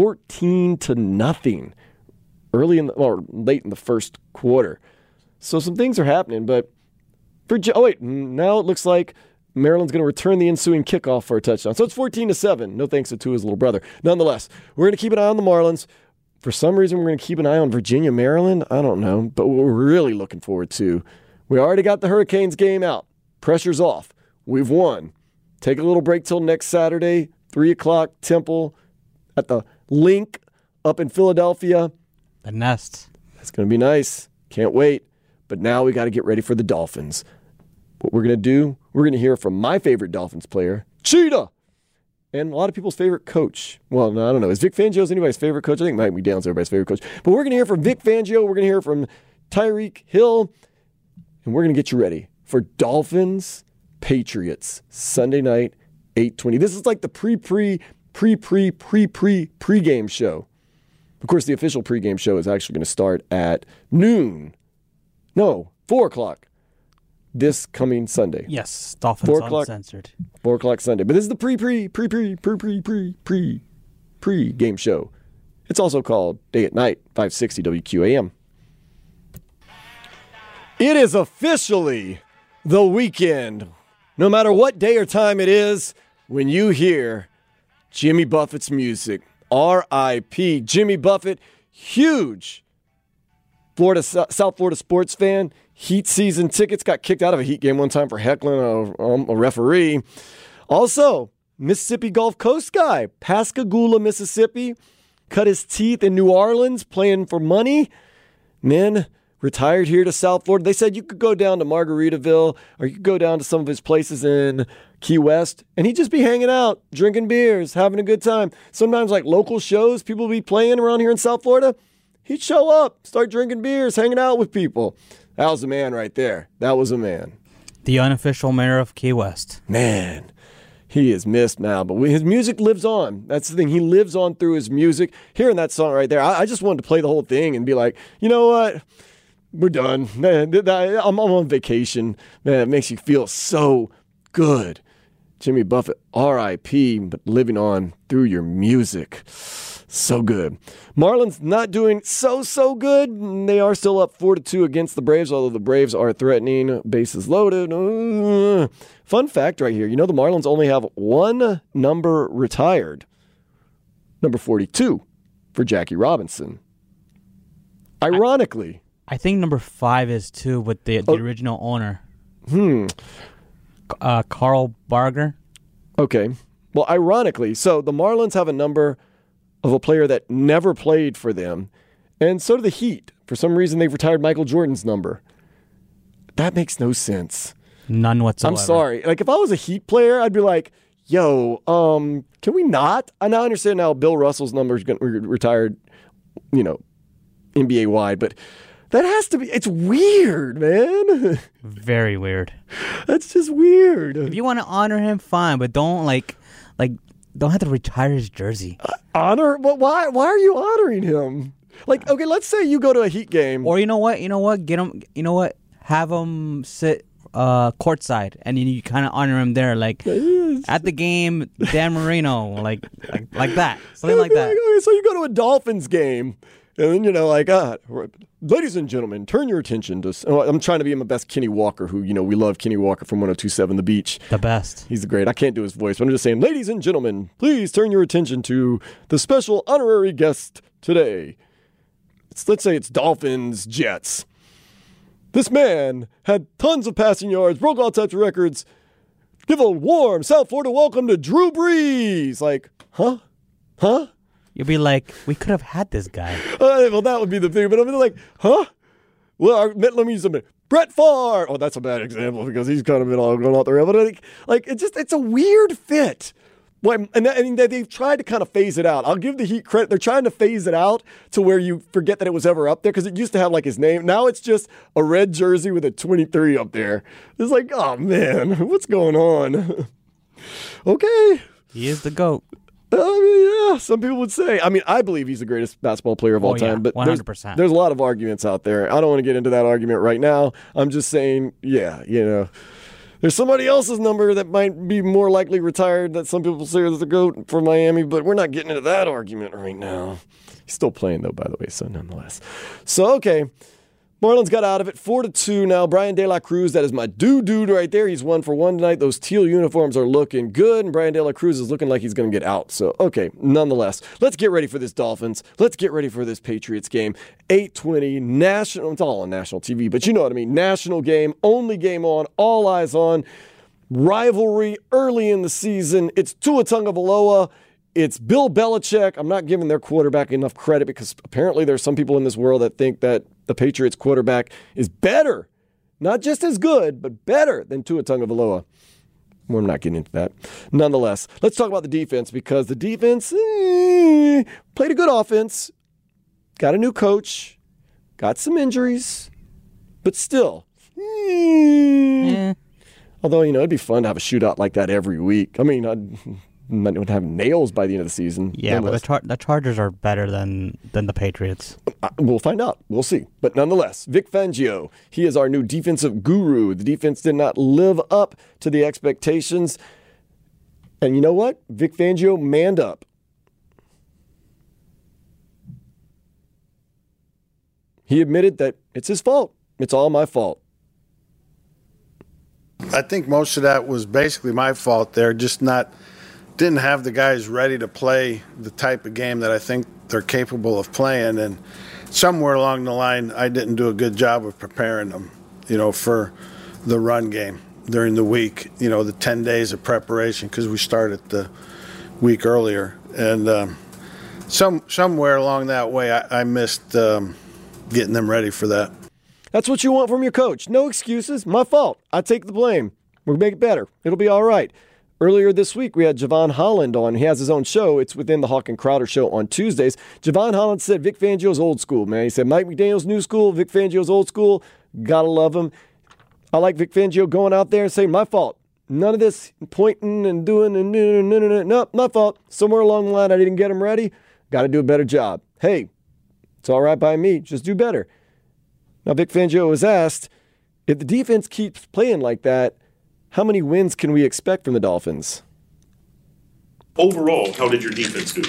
[SPEAKER 4] 14-0 late in the first quarter. So some things are happening, but now it looks like Maryland's going to return the ensuing kickoff for a touchdown. So it's 14-7. No thanks to Tua's little brother. Nonetheless, we're going to keep an eye on the Marlins. For some reason, we're going to keep an eye on Virginia, Maryland. I don't know. But what we're really looking forward to, we already got the Hurricanes game out. Pressure's off. We've won. Take a little break till next Saturday, 3 o'clock, Temple at the Link up in Philadelphia.
[SPEAKER 5] The Nest.
[SPEAKER 4] That's going to be nice. Can't wait. But now we got to get ready for the Dolphins. What we're going to do, we're going to hear from my favorite Dolphins player, Cheetah, and a lot of people's favorite coach. Well, no, I don't know. Is Vic Fangio anybody's favorite coach? I think Mike McDaniel's everybody's favorite coach. But we're going to hear from Vic Fangio. We're going to hear from Tyreek Hill. And we're going to get you ready for Dolphins Patriots Sunday night, 8:20. This is like the pre-game show. Of course, the official pregame show is actually going to start at noon. No, 4 o'clock. This coming Sunday.
[SPEAKER 5] Yes, Dolphins Uncensored.
[SPEAKER 4] 4 o'clock Sunday. But this is the pre-game show. It's also called Day at Night, 560 WQAM. It is officially the weekend. No matter what day or time it is, when you hear Jimmy Buffett's music, R.I.P. Jimmy Buffett, huge South Florida sports fan. Heat season tickets, got kicked out of a Heat game one time for heckling a referee. Also, Mississippi Gulf Coast guy, Pascagoula, Mississippi, cut his teeth in New Orleans playing for money, and then retired here to South Florida. They said you could go down to Margaritaville or you could go down to some of his places in Key West, and he'd just be hanging out, drinking beers, having a good time. Sometimes like local shows people be playing around here in South Florida, he'd show up, start drinking beers, hanging out with people. That was a man right there. That was a man.
[SPEAKER 5] The unofficial mayor of Key West.
[SPEAKER 4] Man, he is missed now, but his music lives on. That's the thing. He lives on through his music. Hearing that song right there, I just wanted to play the whole thing and be like, you know what? We're done. Man, I'm on vacation. Man, it makes you feel so good. Jimmy Buffett, R.I.P., but living on through your music. So good. Marlins not doing so good. They are still up 4-2 against the Braves, although the Braves are threatening. Bases loaded. Fun fact right here. You know the Marlins only have one number retired. Number 42 for Jackie Robinson. Ironically.
[SPEAKER 5] I think number 5 is too with the original owner. Carl Barger.
[SPEAKER 4] Okay. Well, ironically, so the Marlins have a number of a player that never played for them, and so do the Heat. For some reason, they've retired Michael Jordan's number. That makes no sense.
[SPEAKER 5] None whatsoever.
[SPEAKER 4] I'm sorry. Like, if I was a Heat player, I'd be like, yo, can we not? I now understand now Bill Russell's number is going to be retired, NBA-wide, but that has to be, it's weird, man.
[SPEAKER 5] Very weird.
[SPEAKER 4] That's just weird.
[SPEAKER 5] If you want to honor him, fine, but don't don't have to retire his jersey.
[SPEAKER 4] Honor? But why are you honoring him? Like, okay, let's say you go to a Heat game.
[SPEAKER 5] Or you know what? Get him, have him sit courtside, and you kind of honor him there, like at the game, Dan Marino, like that. Something like that.
[SPEAKER 4] Okay, so you go to a Dolphins game, and then ladies and gentlemen, turn your attention to. I'm trying to be my best Kenny Walker, who we love Kenny Walker from 102.7 The Beach.
[SPEAKER 5] The best.
[SPEAKER 4] He's great. I can't do his voice, but I'm just saying, ladies and gentlemen, please turn your attention to the special honorary guest today. Let's say it's Dolphins Jets. This man had tons of passing yards, broke all types of records. Give a warm South Florida welcome to Drew Brees. Like, huh?
[SPEAKER 5] You'll be like, we could have had this guy.
[SPEAKER 4] Well, that would be the thing. But I'm like, huh? Well, let me use something. Brett Favre. Oh, that's a bad example because he's kind of been all going out there. But it's a weird fit. And they've tried to kind of phase it out. I'll give the Heat credit. They're trying to phase it out to where you forget that it was ever up there because it used to have his name. Now it's just a red jersey with a 23 up there. It's like, oh, man, what's going on? Okay.
[SPEAKER 5] He is the GOAT.
[SPEAKER 4] Yeah, some people would say. I believe he's the greatest basketball player of all time. But
[SPEAKER 5] 100%.
[SPEAKER 4] There's a lot of arguments out there. I don't want to get into that argument right now. I'm just saying, there's somebody else's number that might be more likely retired that some people say is the GOAT for Miami, but we're not getting into that argument right now. He's still playing, though, by the way, so nonetheless. So, okay, Marlins got out of it 4-2 now. Brian De La Cruz, that is my dude right there. He's 1-for-1 tonight. Those teal uniforms are looking good, and Brian De La Cruz is looking like he's going to get out. So, okay, nonetheless, let's get ready for this Dolphins. Let's get ready for this Patriots game. 8:20, national, it's all on national TV, but you know what I mean. National game, only game on, all eyes on. Rivalry early in the season. It's Tua Tagovailoa. It's Bill Belichick. I'm not giving their quarterback enough credit because apparently there's some people in this world that think that the Patriots quarterback is better, not just as good, but better than Tua Tagovailoa. We're not getting into that. Nonetheless, let's talk about the defense because the defense played a good offense, got a new coach, got some injuries, but still. Although, it'd be fun to have a shootout like that every week. I mean, might have nails by the end of the season.
[SPEAKER 5] Yeah, but the Chargers are better than the Patriots.
[SPEAKER 4] We'll find out. We'll see. But nonetheless, Vic Fangio, he is our new defensive guru. The defense did not live up to the expectations. And you know what? Vic Fangio manned up. He admitted that it's his fault. It's all my fault.
[SPEAKER 8] I think most of that was basically my fault there, didn't have the guys ready to play the type of game that I think they're capable of playing. And somewhere along the line, I didn't do a good job of preparing them, for the run game during the week, the 10 days of preparation because we started the week earlier. And somewhere along that way, I missed getting them ready for that.
[SPEAKER 4] That's what you want from your coach. No excuses. My fault. I take the blame. We'll make it better. It'll be all right. Earlier this week, we had Javon Holland on. He has his own show. It's within the Hawk and Crowder show on Tuesdays. Javon Holland said Vic Fangio's old school, man. He said Mike McDaniel's new school, Vic Fangio's old school. Gotta love him. I like Vic Fangio going out there and saying, my fault. None of this pointing and doing and no, my fault. Somewhere along the line, I didn't get him ready. Got to do a better job. Hey, it's all right by me. Just do better. Now, Vic Fangio was asked, if the defense keeps playing like that, how many wins can we expect from the Dolphins?
[SPEAKER 9] Overall, how did your defense do?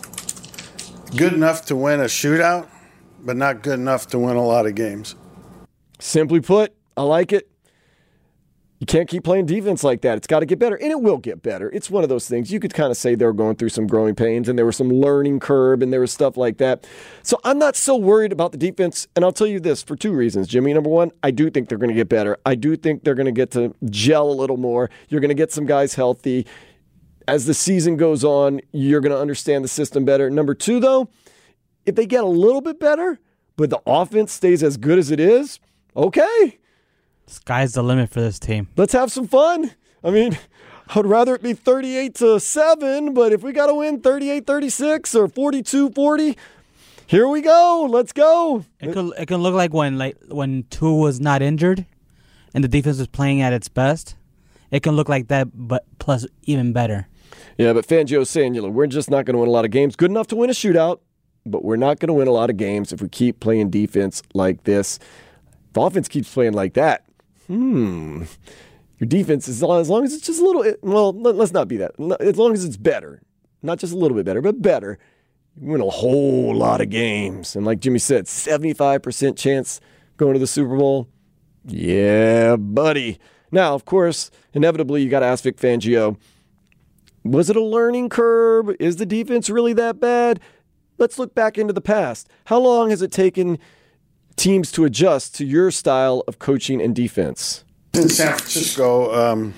[SPEAKER 8] Good enough to win a shootout, but not good enough to win a lot of games.
[SPEAKER 4] Simply put, I like it. You can't keep playing defense like that. It's got to get better, and it will get better. It's one of those things. You could kind of say they were going through some growing pains, and there was some learning curve, and there was stuff like that. So I'm not so worried about the defense, and I'll tell you this for two reasons, Jimmy. Number one, I do think they're going to get better. I do think they're going to get to gel a little more. You're going to get some guys healthy. As the season goes on, you're going to understand the system better. Number two, though, if they get a little bit better, but the offense stays as good as it is, okay.
[SPEAKER 5] Sky's the limit for this team.
[SPEAKER 4] Let's have some fun. I mean, I'd rather it be 38-7, but if we got to win 38-36 or 42-40, here we go. Let's go.
[SPEAKER 5] It can look like when Tua was not injured and the defense was playing at its best. It can look like that, but plus even better.
[SPEAKER 4] Yeah, but Fangio's saying, we're just not going to win a lot of games. Good enough to win a shootout, but we're not going to win a lot of games if we keep playing defense like this. If the offense keeps playing like that, your defense, as long as it's just a little, well, let's not be that. As long as it's better, not just a little bit better, but better, you win a whole lot of games. And like Jimmy said, 75% chance going to the Super Bowl. Yeah, buddy. Now, of course, inevitably, you got to ask Vic Fangio, was it a learning curve? Is the defense really that bad? Let's look back into the past. How long has it taken teams to adjust to your style of coaching and defense?
[SPEAKER 8] In San Francisco,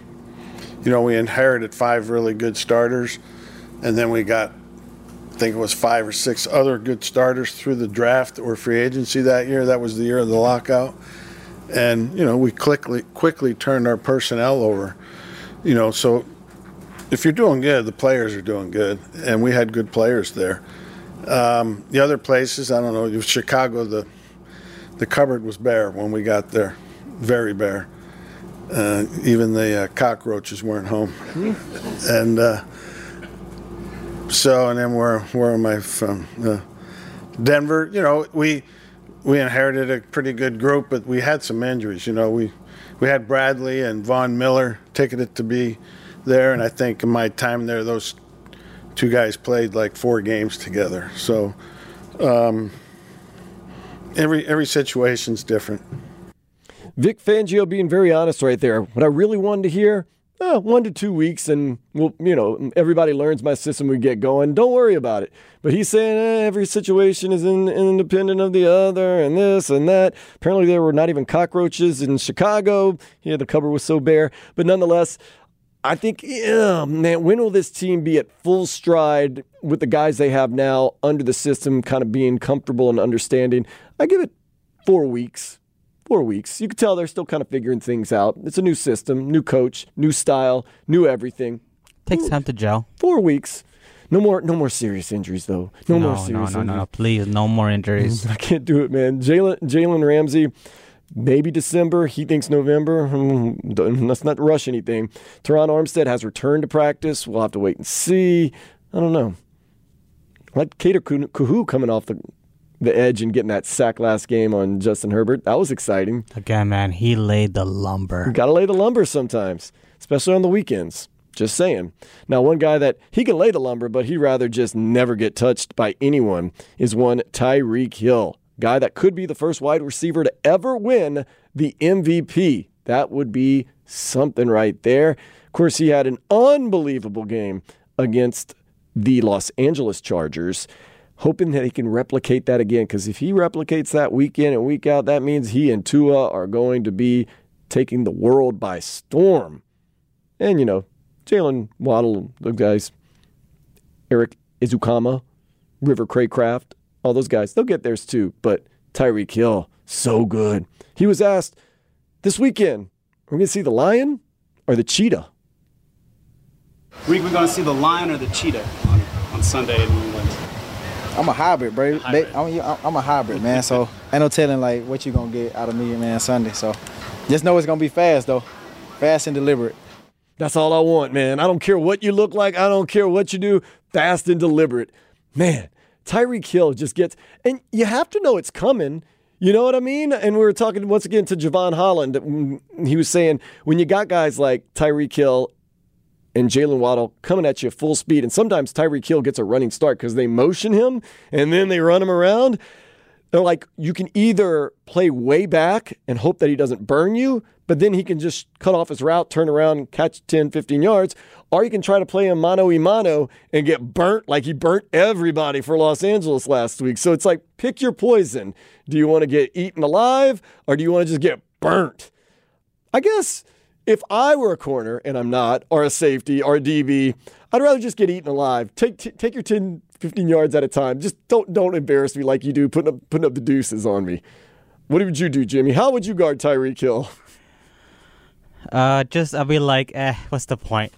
[SPEAKER 8] we inherited 5 really good starters, and then we got, I think it was 5 or 6 other good starters through the draft or free agency that year. That was the year of the lockout. And, we quickly turned our personnel over. So if you're doing good, the players are doing good, and we had good players there. The other places, I don't know, Chicago, the cupboard was bare when we got there, very bare. Even the cockroaches weren't home. And and then where am I from? Denver. We inherited a pretty good group, but we had some injuries. We had Bradley and Von Miller taking it to be there, and I think in my time there, those 2 guys played like 4 games together. So. every situation's different.
[SPEAKER 4] Vic Fangio being very honest right there. What I really wanted to hear, 1 to 2 weeks, and everybody learns my system, we get going. Don't worry about it. But he's saying every situation is independent of the other, and this and that. Apparently there were not even cockroaches in Chicago. Yeah, the cupboard was so bare. But nonetheless, I think, man, when will this team be at full stride with the guys they have now under the system, kind of being comfortable and understanding? I give it 4 weeks. 4 weeks. You can tell they're still kind of figuring things out. It's a new system, new coach, new style, new everything.
[SPEAKER 5] Takes time to gel.
[SPEAKER 4] 4 weeks. No more serious injuries, though. No more serious injuries.
[SPEAKER 5] No, please, no more injuries.
[SPEAKER 4] I can't do it, man. Jalen Ramsey, maybe December. He thinks November. Let's not rush anything. Teron Armstead has returned to practice. We'll have to wait and see. I don't know. I like Kader Kuhu coming off the edge and getting that sack last game on Justin Herbert. That was exciting.
[SPEAKER 5] Again, man, he laid the lumber.
[SPEAKER 4] You got to lay the lumber sometimes, especially on the weekends. Just saying. Now, one guy that he can lay the lumber, but he'd rather just never get touched by anyone is one Tyreek Hill. Guy that could be the first wide receiver to ever win the MVP. That would be something right there. Of course, he had an unbelievable game against the Los Angeles Chargers. Hoping that he can replicate that again, because if he replicates that week in and week out, that means he and Tua are going to be taking the world by storm. And, Jalen Waddle, those guys, Eric Izukama, River Craycraft, all those guys, they'll get theirs too. But Tyreek Hill, so good. He was asked, this weekend, we're going to see the lion or the cheetah?
[SPEAKER 9] Reek, we're going to see the lion or the cheetah on Sunday in New England.
[SPEAKER 10] I'm a hybrid, bro. I'm a hybrid, man. So ain't no telling what you gonna get out of me, man, Sunday. So just know it's gonna be fast, though, fast and deliberate.
[SPEAKER 4] That's all I want, man. I don't care what you look like. I don't care what you do. Fast and deliberate, man. Tyreek Hill just gets, and you have to know it's coming. You know what I mean? And we were talking once again to Javon Holland. He was saying when you got guys like Tyreek Hill and Jalen Waddle coming at you full speed. And sometimes Tyreek Hill gets a running start because they motion him and then they run him around. They're like, you can either play way back and hope that he doesn't burn you, but then he can just cut off his route, turn around, catch 10, 15 yards, or you can try to play him mano-a-mano and get burnt like he burnt everybody for Los Angeles last week. So it's like, pick your poison. Do you want to get eaten alive or do you want to just get burnt? I guess if I were a corner, and I'm not, or a safety, or a DB, I'd rather just get eaten alive. Take your 10, 15 yards at a time. Just don't embarrass me like you do, putting up the deuces on me. What would you do, Jimmy? How would you guard Tyreek Hill?
[SPEAKER 5] I'll be like, what's the point?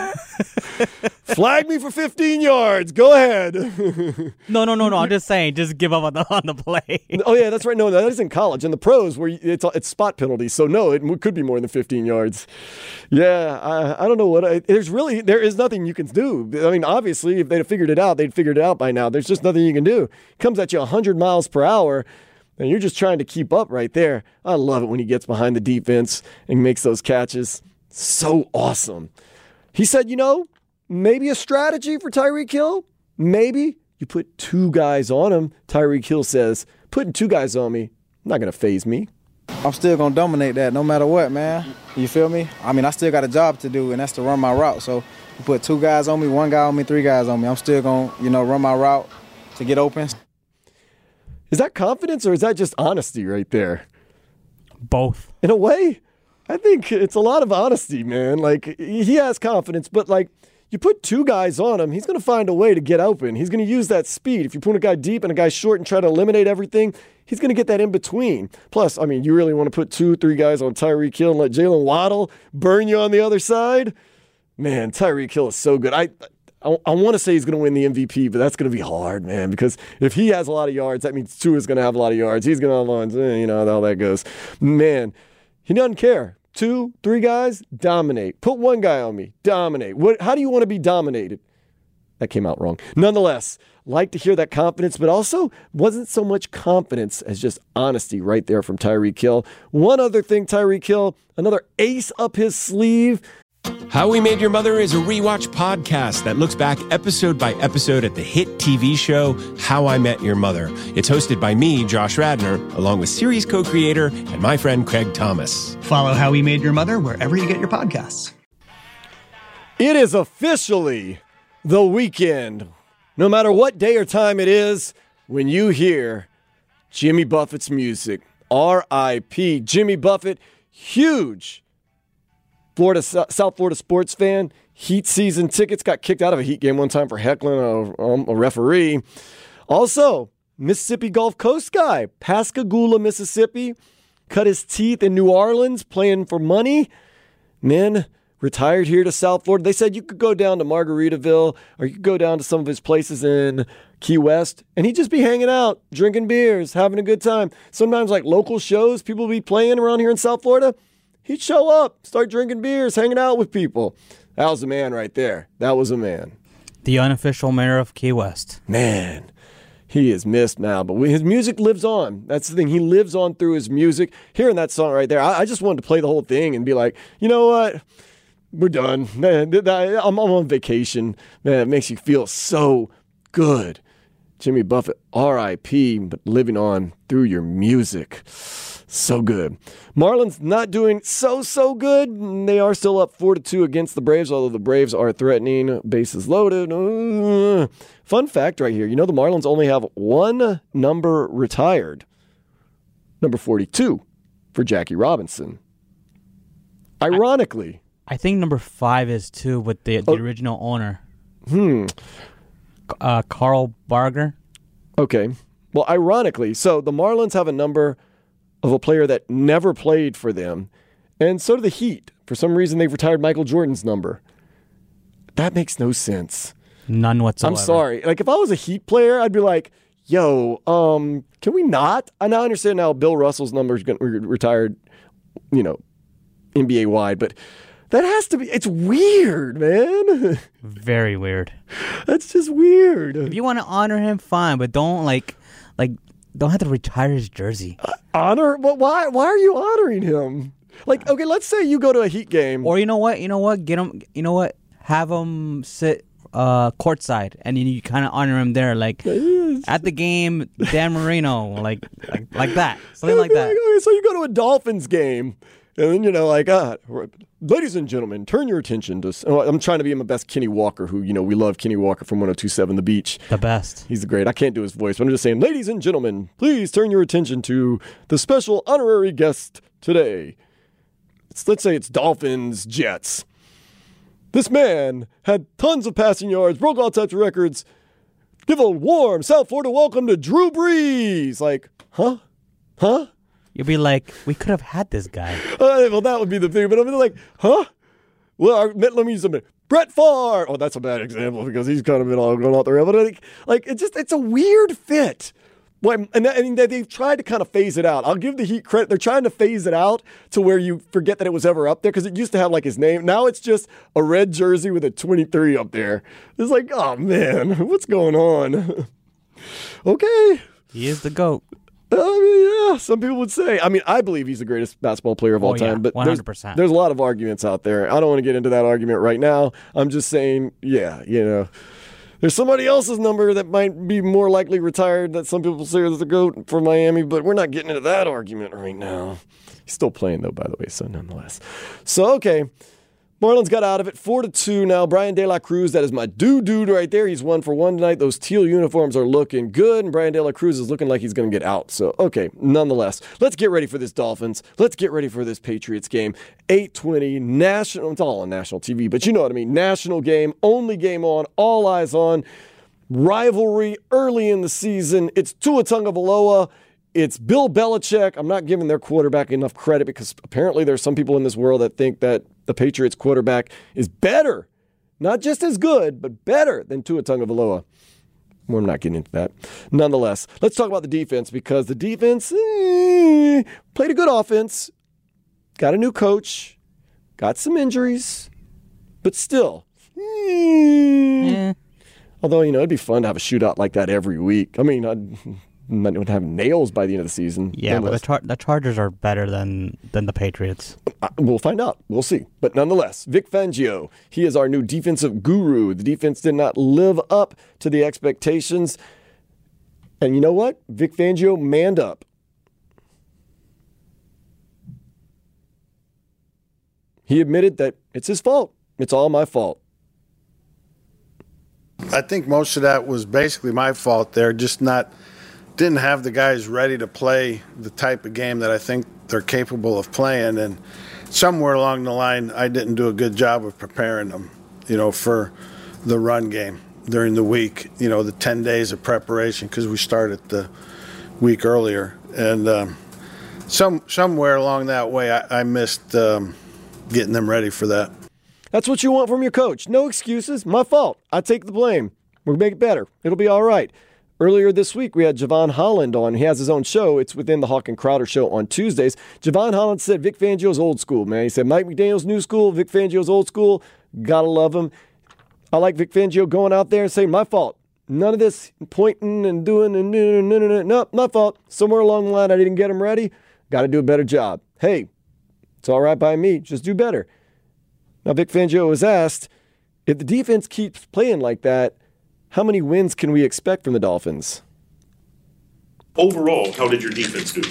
[SPEAKER 4] Flag me for 15 yards. Go ahead.
[SPEAKER 5] No. I'm just saying, just give up on the play.
[SPEAKER 4] Oh, yeah, that's right. No, that is in college. In the pros, where it's spot penalties. So, no, it could be more than 15 yards. Yeah, I don't know what. There is nothing you can do. I mean, obviously, if they'd have figured it out, they'd figured it out by now. There's just nothing you can do. Comes at you 100 miles per hour, and you're just trying to keep up right there. I love it when he gets behind the defense and makes those catches. So awesome. He said, maybe a strategy for Tyreek Hill. Maybe you put 2 guys on him. Tyreek Hill says, putting 2 guys on me, not going to faze me.
[SPEAKER 10] I'm still going to dominate that no matter what, man. You feel me? I mean, I still got a job to do, and that's to run my route. So you put 2 guys on me, 1 guy on me, 3 guys on me. I'm still going to, run my route to get open.
[SPEAKER 4] Is that confidence or is that just honesty right there?
[SPEAKER 5] Both.
[SPEAKER 4] In a way, I think it's a lot of honesty, man. Like, he has confidence, but, you put 2 guys on him, he's going to find a way to get open. He's going to use that speed. If you put a guy deep and a guy short and try to eliminate everything, he's going to get that in between. Plus, I mean, you really want to put 2, 3 guys on Tyreek Hill and let Jalen Waddle burn you on the other side? Man, Tyreek Hill is so good. I want to say he's going to win the MVP, but that's going to be hard, man, because if he has a lot of yards, that means Tua is going to have a lot of yards. He's going to have lines, how that goes. Man, he doesn't care. 2, 3 guys, dominate. Put 1 guy on me, dominate. How do you want to be dominated? That came out wrong. Nonetheless, like to hear that confidence, but also wasn't so much confidence as just honesty right there from Tyreek Hill. One other thing, Tyreek Hill, another ace up his sleeve.
[SPEAKER 11] How We Made Your Mother is a rewatch podcast that looks back episode by episode at the hit TV show How I Met Your Mother. It's hosted by me, Josh Radnor, along with series co-creator and my friend Craig Thomas.
[SPEAKER 12] Follow How We Made Your Mother wherever you get your podcasts.
[SPEAKER 4] It is officially the weekend. No matter what day or time it is, when you hear Jimmy Buffett's music, R.I.P. Jimmy Buffett, huge South Florida sports fan. Heat season tickets, got kicked out of a Heat game one time for heckling a referee. Also, Mississippi Gulf Coast guy, Pascagoula, Mississippi, cut his teeth in New Orleans playing for money. And then retired here to South Florida. They said you could go down to Margaritaville or you could go down to some of his places in Key West and he'd just be hanging out, drinking beers, having a good time. Sometimes like local shows people be playing around here in South Florida. He'd show up, start drinking beers, hanging out with people. That was a man right there. That was a man.
[SPEAKER 5] The unofficial mayor of Key West.
[SPEAKER 4] Man, he is missed now, but his music lives on. That's the thing. He lives on through his music. Hearing that song right there, I just wanted to play the whole thing and be like, you know what? We're done. Man, I'm on vacation. Man, it makes you feel so good. Jimmy Buffett, R.I.P., but living on through your music. So good. Marlins not doing so good. They are still up 4-2 against the Braves, although the Braves are threatening. Bases loaded. Fun fact right here. You know the Marlins only have one number retired. Number 42 for Jackie Robinson. Ironically.
[SPEAKER 5] I think number 5 is too with the original owner. Carl Barger.
[SPEAKER 4] Okay. Well, ironically, so the Marlins have a number of a player that never played for them, and so do the Heat. For some reason, they've retired Michael Jordan's number. That makes no sense.
[SPEAKER 5] None whatsoever.
[SPEAKER 4] I'm sorry. Like, if I was a Heat player, I'd be like, yo, can we not? I now understand now Bill Russell's number is retired, NBA wide, but that has to be, it's weird, man.
[SPEAKER 5] Very weird.
[SPEAKER 4] That's just weird.
[SPEAKER 5] If you want to honor him, fine, but don't don't have to retire his jersey.
[SPEAKER 4] Honor? But why are you honoring him? Like, okay, let's say you go to a Heat game.
[SPEAKER 5] Or you know what? Get him, have him sit courtside, and you kind of honor him there, like at the game, Dan Marino, like that, something like that.
[SPEAKER 4] Okay, so you go to a Dolphins game, and then ladies and gentlemen, turn your attention to. I'm trying to be my best Kenny Walker, who we love Kenny Walker from 102.7 The Beach.
[SPEAKER 5] The best.
[SPEAKER 4] He's the great. I can't do his voice, but I'm just saying, ladies and gentlemen, please turn your attention to the special honorary guest today. Let's say it's Dolphins Jets. This man had tons of passing yards, broke all types of records. Give a warm South Florida welcome to Drew Brees. Like, huh?
[SPEAKER 5] You'd be like, we could have had this guy.
[SPEAKER 4] Well, that would be the thing. But I'm like, huh? Well, let me use something. Brett Favre. Oh, that's a bad example because he's kind of been all going out the rail. But it's a weird fit. Well, and they've tried to kind of phase it out. I'll give the Heat credit. They're trying to phase it out to where you forget that it was ever up there because it used to have like his name. Now it's just a red jersey with a 23 up there. It's like, oh, man, what's going on? Okay.
[SPEAKER 5] He is the GOAT.
[SPEAKER 4] Yeah, some people would say. I believe he's the greatest basketball player of all time. But
[SPEAKER 5] 100%.
[SPEAKER 4] There's a lot of arguments out there. I don't want to get into that argument right now. I'm just saying, there's somebody else's number that might be more likely retired that some people say is the GOAT for Miami, but we're not getting into that argument right now. He's still playing, though, by the way, so nonetheless. So, okay. Marlins got out of it 4-2 now. Brian De La Cruz, that is my dude right there. He's 1 for 1 tonight. Those teal uniforms are looking good, and Brian De La Cruz is looking like he's going to get out. So, okay, nonetheless, let's get ready for this Dolphins. Let's get ready for this Patriots game. 8:20, national, it's all on national TV, but you know what I mean. National game, only game on, all eyes on. Rivalry early in the season. It's Tua Tagovailoa. It's Bill Belichick. I'm not giving their quarterback enough credit because apparently there's some people in this world that think that the Patriots quarterback is better, not just as good, but better than Tua Tagovailoa. We're not getting into that. Nonetheless, let's talk about the defense because the defense played a good offense, got a new coach, got some injuries, but still. Although, it'd be fun to have a shootout like that every week. might not have nails by the end of the season.
[SPEAKER 5] Yeah, but the Chargers are better than the Patriots.
[SPEAKER 4] We'll find out. We'll see. But nonetheless, Vic Fangio, he is our new defensive guru. The defense did not live up to the expectations. And you know what? Vic Fangio manned up. He admitted that it's his fault. It's all my fault.
[SPEAKER 8] I think most of that was basically my fault there. Didn't have the guys ready to play the type of game that I think they're capable of playing. And somewhere along the line, I didn't do a good job of preparing them, for the run game during the week, the 10 days of preparation, because we started the week earlier. And somewhere along that way, I missed getting them ready for that.
[SPEAKER 4] That's what you want from your coach. No excuses. My fault. I take the blame. We'll make it better. It'll be all right. Earlier this week, we had Javon Holland on. He has his own show. It's within the Hawk and Crowder show on Tuesdays. Javon Holland said Vic Fangio's old school, man. He said Mike McDaniel's new school, Vic Fangio's old school. Gotta love him. I like Vic Fangio going out there and saying, my fault. None of this pointing and doing and no, my fault. Somewhere along the line, I didn't get him ready. Got to do a better job. Hey, it's all right by me. Just do better. Now, Vic Fangio was asked, if the defense keeps playing like that, how many wins can we expect from the Dolphins?
[SPEAKER 13] Overall, how did your defense do?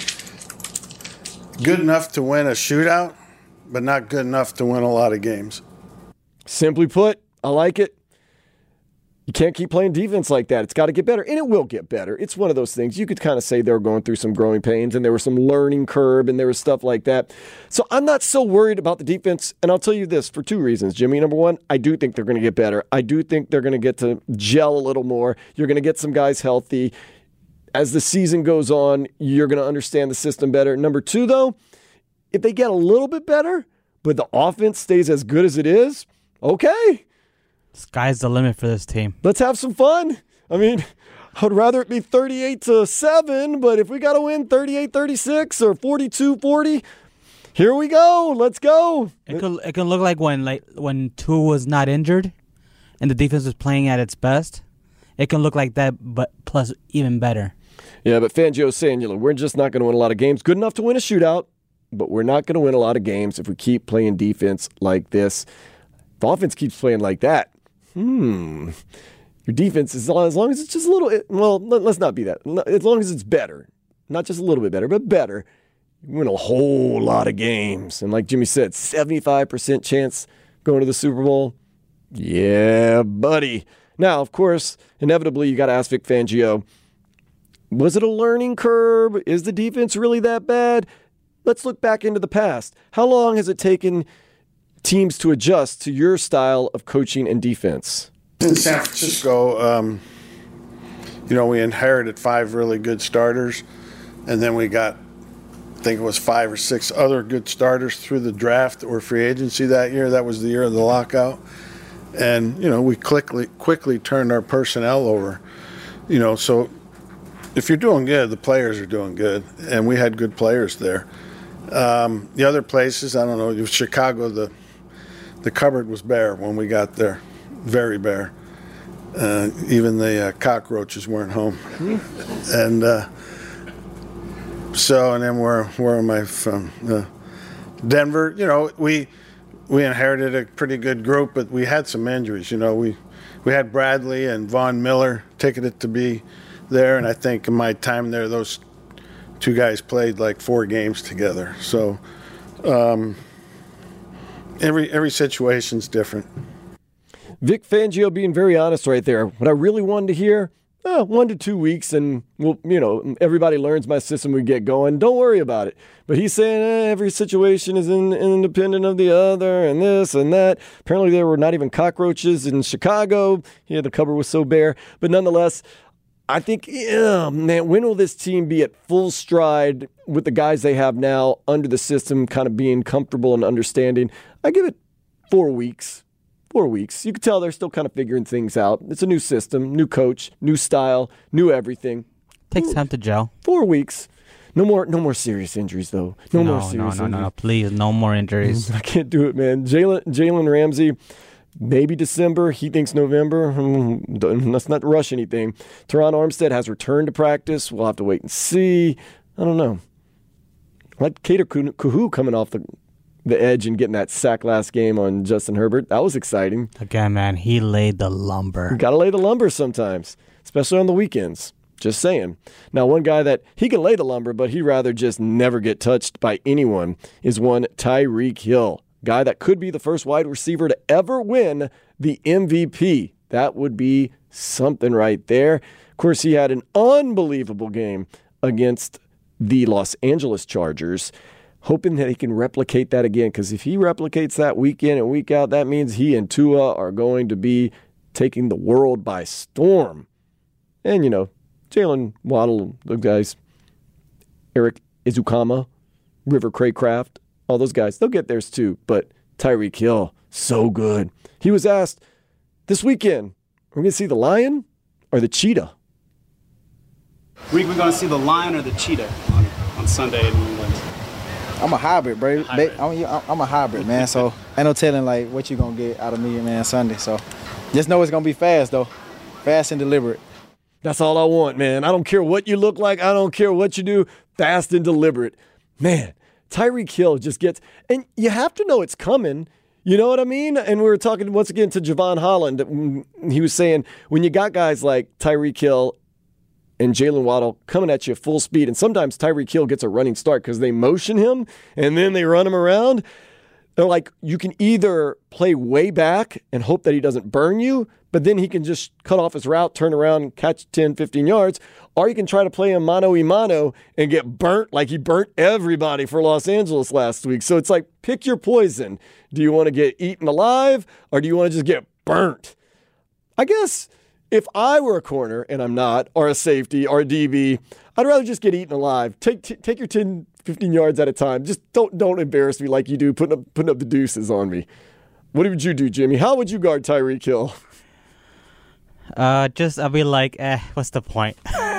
[SPEAKER 8] Good enough to win a shootout, but not good enough to win a lot of games.
[SPEAKER 4] Simply put, I like it. You can't keep playing defense like that. It's got to get better, and it will get better. It's one of those things. You could kind of say they were going through some growing pains, and there was some learning curve, and there was stuff like that. So I'm not so worried about the defense, and I'll tell you this for two reasons, Jimmy. Number one, I do think they're going to get better. I do think they're going to get to gel a little more. You're going to get some guys healthy. As the season goes on, you're going to understand the system better. Number two, though, if they get a little bit better, but the offense stays as good as it is, okay.
[SPEAKER 5] Sky's the limit for this team.
[SPEAKER 4] Let's have some fun. I mean, I'd rather it be 38-7, but if we got to win 38-36 or 42-40, here we go. Let's go.
[SPEAKER 5] It can look like when Tua was not injured and the defense was playing at its best. It can look like that, but plus even better.
[SPEAKER 4] Yeah, but Fangio's saying, we're just not going to win a lot of games. Good enough to win a shootout, but we're not going to win a lot of games if we keep playing defense like this. If the offense keeps playing like that, your defense, as long as it's just a little, let's not be that. As long as it's better, not just a little bit better, but better, you win a whole lot of games. And like Jimmy said, 75% chance going to the Super Bowl. Yeah, buddy. Now, of course, inevitably, you got to ask Vic Fangio, was it a learning curve? Is the defense really that bad? Let's look back into the past. How long has it taken teams to adjust to your style of coaching and defense?
[SPEAKER 8] In San Francisco, we inherited 5 really good starters, and then we got, I think it was 5 or 6 other good starters through the draft or free agency that year. That was the year of the lockout. And, we quickly turned our personnel over. So if you're doing good, the players are doing good, and we had good players there. The other places, I don't know, Chicago, the cupboard was bare when we got there, very bare. Even the cockroaches weren't home. And and then where am I from? Denver. We inherited a pretty good group, but we had some injuries. We had Bradley and Von Miller ticketed to be there, and I think in my time there, those 2 guys played like 4 games together. So every situation's different.
[SPEAKER 4] Vic Fangio being very honest right there. What I really wanted to hear, 1 to 2 weeks, and everybody learns my system, we get going. Don't worry about it. But he's saying every situation is independent of the other, and this and that. Apparently there were not even cockroaches in Chicago. Yeah, the cupboard was so bare. But nonetheless, I think, when will this team be at full stride with the guys they have now under the system, kind of being comfortable and understanding? I give it 4 weeks. 4 weeks. You can tell they're still kind of figuring things out. It's a new system, new coach, new style, new everything.
[SPEAKER 5] Takes time to gel.
[SPEAKER 4] 4 weeks. No more serious injuries, though. No more serious injuries.
[SPEAKER 5] No, please, no more injuries.
[SPEAKER 4] I can't do it, man. Jalen Ramsey, Maybe December. He thinks November. Let's not rush anything. Teron Armstead has returned to practice. We'll have to wait and see. I don't know. I like Kader Kuhu coming off the edge and getting that sack last game on Justin Herbert. That was exciting.
[SPEAKER 5] Again, man, he laid the lumber.
[SPEAKER 4] You got to lay the lumber sometimes, especially on the weekends. Just saying. Now, one guy that he can lay the lumber, but he'd rather just never get touched by anyone is one Tyreek Hill. Guy that could be the first wide receiver to ever win the MVP. That would be something right there. Of course, he had an unbelievable game against the Los Angeles Chargers, hoping that he can replicate that again, because if he replicates that week in and week out, that means he and Tua are going to be taking the world by storm. And, Jalen Waddle, the guys, Eric Izukama, River Craycraft, all those guys, they'll get theirs too. But Tyreek Hill, so good. He was asked this weekend, are we going to see the lion or the cheetah?
[SPEAKER 9] Reek, we're going to see the lion or the cheetah on Sunday in New England.
[SPEAKER 10] I'm a hybrid, bro. I'm a hybrid, man. So ain't no telling what you going to get out of me, man, Sunday. So just know it's going to be fast, though. Fast and deliberate.
[SPEAKER 4] That's all I want, man. I don't care what you look like. I don't care what you do. Fast and deliberate. Man, Tyreek Hill just gets, and you have to know it's coming. You know what I mean? And we were talking once again to Javon Holland. He was saying, when you got guys like Tyreek Hill and Jalen Waddle coming at you full speed, and sometimes Tyreek Hill gets a running start because they motion him and then they run him around. They're like, you can either play way back and hope that he doesn't burn you, but then he can just cut off his route, turn around, catch 10, 15 yards, or you can try to play him mano-a-mano and get burnt like he burnt everybody for Los Angeles last week. So it's like, pick your poison. Do you want to get eaten alive, or do you want to just get burnt? I guess if I were a corner, and I'm not, or a safety, or a DB, I'd rather just get eaten alive. Take your 10, 15 yards at a time. Just don't embarrass me like you do, putting up the deuces on me. What would you do, Jimmy? How would you guard Tyreek Hill?
[SPEAKER 5] I'll be like, what's the point?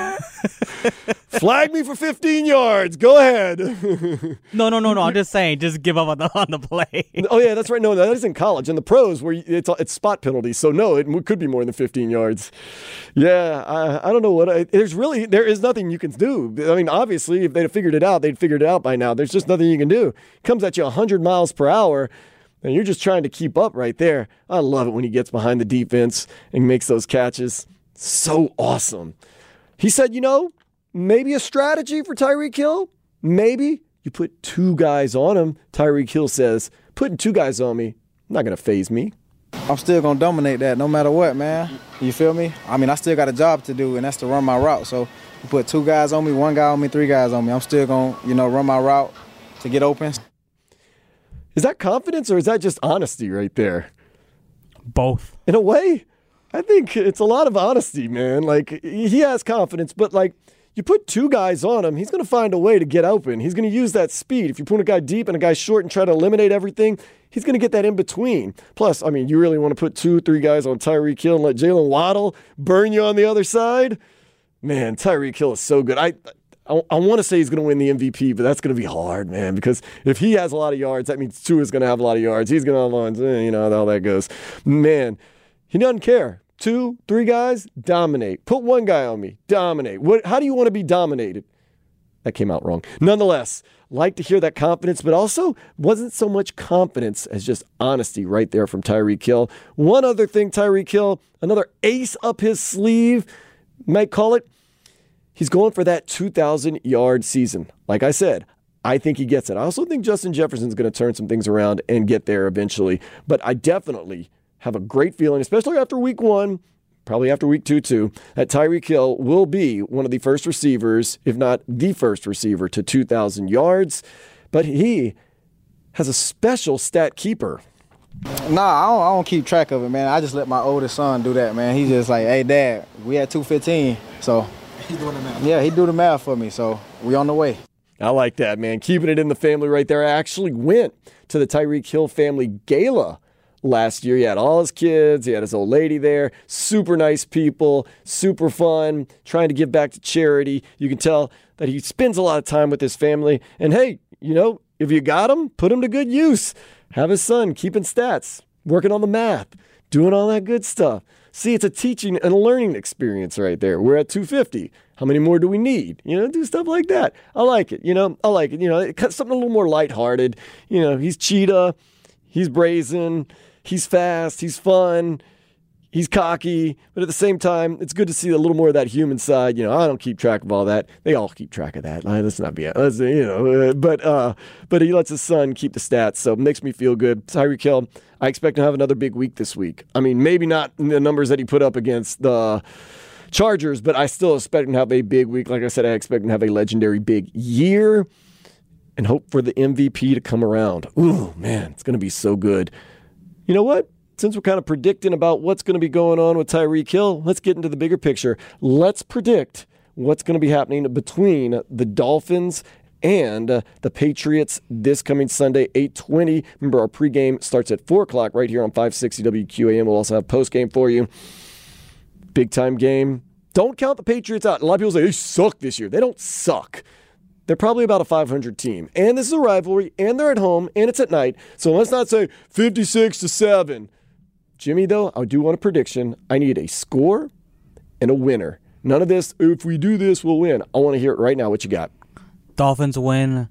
[SPEAKER 4] Flag me for 15 yards. Go ahead.
[SPEAKER 5] No. I'm just saying, just give up on the play.
[SPEAKER 4] Oh, yeah, that's right. No, that is in college. In the pros, where it's spot penalties. So, no, it could be more than 15 yards. Yeah, I don't know what. There is nothing you can do. I mean, obviously, if they'd have figured it out, they'd figured it out by now. There's just nothing you can do. It comes at you 100 miles per hour. And you're just trying to keep up right there. I love it when he gets behind the defense and makes those catches. So awesome. He said, maybe a strategy for Tyreek Hill. Maybe you put two guys on him. Tyreek Hill says, putting two guys on me, not going to faze me.
[SPEAKER 10] I'm still going to dominate that no matter what, man. You feel me? I mean, I still got a job to do, and that's to run my route. So you put two guys on me, one guy on me, three guys on me. I'm still going to, run my route to get open.
[SPEAKER 4] Is that confidence or is that just honesty right there?
[SPEAKER 5] Both.
[SPEAKER 4] In a way, I think it's a lot of honesty, man. Like, he has confidence, but you put two guys on him, he's going to find a way to get open. He's going to use that speed. If you put a guy deep and a guy short and try to eliminate everything, he's going to get that in between. Plus, I mean, you really want to put 2-3 guys on Tyreek Hill and let Jalen Waddle burn you on the other side? Man, Tyreek Hill is so good. I want to say he's going to win the MVP, but that's going to be hard, man, because if he has a lot of yards, that means Tua is going to have a lot of yards. He's going to have lines, how that goes. Man, he doesn't care. 2-3 guys, dominate. Put one guy on me, dominate. How do you want to be dominated? That came out wrong. Nonetheless, like to hear that confidence, but also wasn't so much confidence as just honesty right there from Tyreek Hill. One other thing, Tyreek Hill, another ace up his sleeve, might call it. He's going for that 2,000-yard season. Like I said, I think he gets it. I also think Justin Jefferson's going to turn some things around and get there eventually. But I definitely have a great feeling, especially after week 1, probably after week 2 too, that Tyreek Hill will be one of the first receivers, if not the first receiver, to 2,000 yards. But he has a special stat keeper.
[SPEAKER 10] Nah, I don't keep track of it, man. I just let my oldest son do that, man. He's just like, hey, Dad, we at 215, so...
[SPEAKER 12] He's doing the math.
[SPEAKER 10] Yeah, he do the math for me, so we on the way.
[SPEAKER 4] I like that, man. Keeping it in the family right there. I actually went to the Tyreek Hill family gala last year. He had all his kids. He had his old lady there. Super nice people. Super fun. Trying to give back to charity. You can tell that he spends a lot of time with his family. And hey, if you got him, put him to good use. Have his son keeping stats. working on the math, doing all that good stuff. See, it's a teaching and a learning experience right there. We're at 250. How many more do we need? Do stuff like that. I like it. I like it. It's something a little more lighthearted. He's Cheetah. He's brazen. He's fast. He's fun. He's cocky. But at the same time, it's good to see a little more of that human side. I don't keep track of all that. They all keep track of that. Let's not be, but he lets his son keep the stats. So it makes me feel good. Tyreek Hill, I expect to have another big week this week. I mean, maybe not the numbers that he put up against the Chargers, but I still expect him to have a big week. Like I said, I expect him to have a legendary big year and hope for the MVP to come around. Ooh, man, it's going to be so good. You know what? Since we're kind of predicting about what's going to be going on with Tyreek Hill, let's get into the bigger picture. Let's predict what's going to be happening between the Dolphins and the Patriots this coming Sunday, 8:20. Remember, our pregame starts at 4 o'clock right here on 560 WQAM. We'll also have postgame for you. Big-time game. Don't count the Patriots out. A lot of people say they suck this year. They don't suck. They're probably about a 500 team. And this is a rivalry, and they're at home, and it's at night. So let's not say 56-7. Jimmy, though, I do want a prediction. I need a score and a winner. None of this, if we do this, we'll win. I want to hear it right now. What you got?
[SPEAKER 5] Dolphins win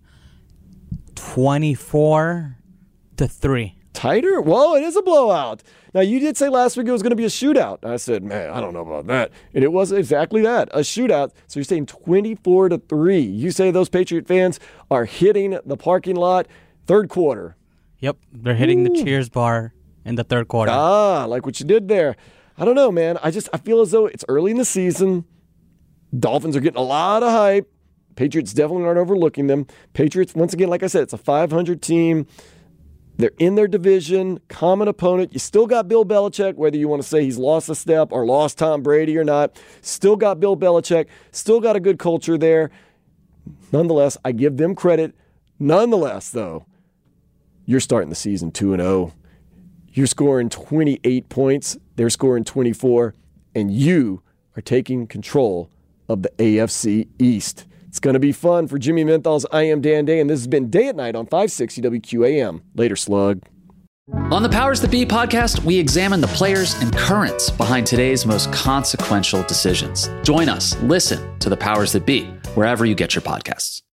[SPEAKER 5] 24-3.
[SPEAKER 4] Tighter? Whoa, it is a blowout. Now, you did say last week it was going to be a shootout. I said, man, I don't know about that. And it was exactly that, a shootout. So you're saying 24-3. You say those Patriot fans are hitting the parking lot third quarter.
[SPEAKER 5] Yep, they're hitting the Cheers bar in the third quarter.
[SPEAKER 4] Like what you did there. I don't know, man. I feel as though it's early in the season. Dolphins are getting a lot of hype. Patriots definitely aren't overlooking them. Patriots, once again, like I said, it's a 500 team. They're in their division, common opponent. You still got Bill Belichick, whether you want to say he's lost a step or lost Tom Brady or not. Still got Bill Belichick. Still got a good culture there. Nonetheless, I give them credit. Nonetheless, though, you're starting the season 2-0. You're scoring 28 points. They're scoring 24. And you are taking control of the AFC East. It's going to be fun for Jimmy Menthal's I Am Dan Day, and this has been Day at Night on 560 WQAM. Later, Slug.
[SPEAKER 13] On the Powers That Be podcast, we examine the players and currents behind today's most consequential decisions. Join us. Listen to the Powers That Be wherever you get your podcasts.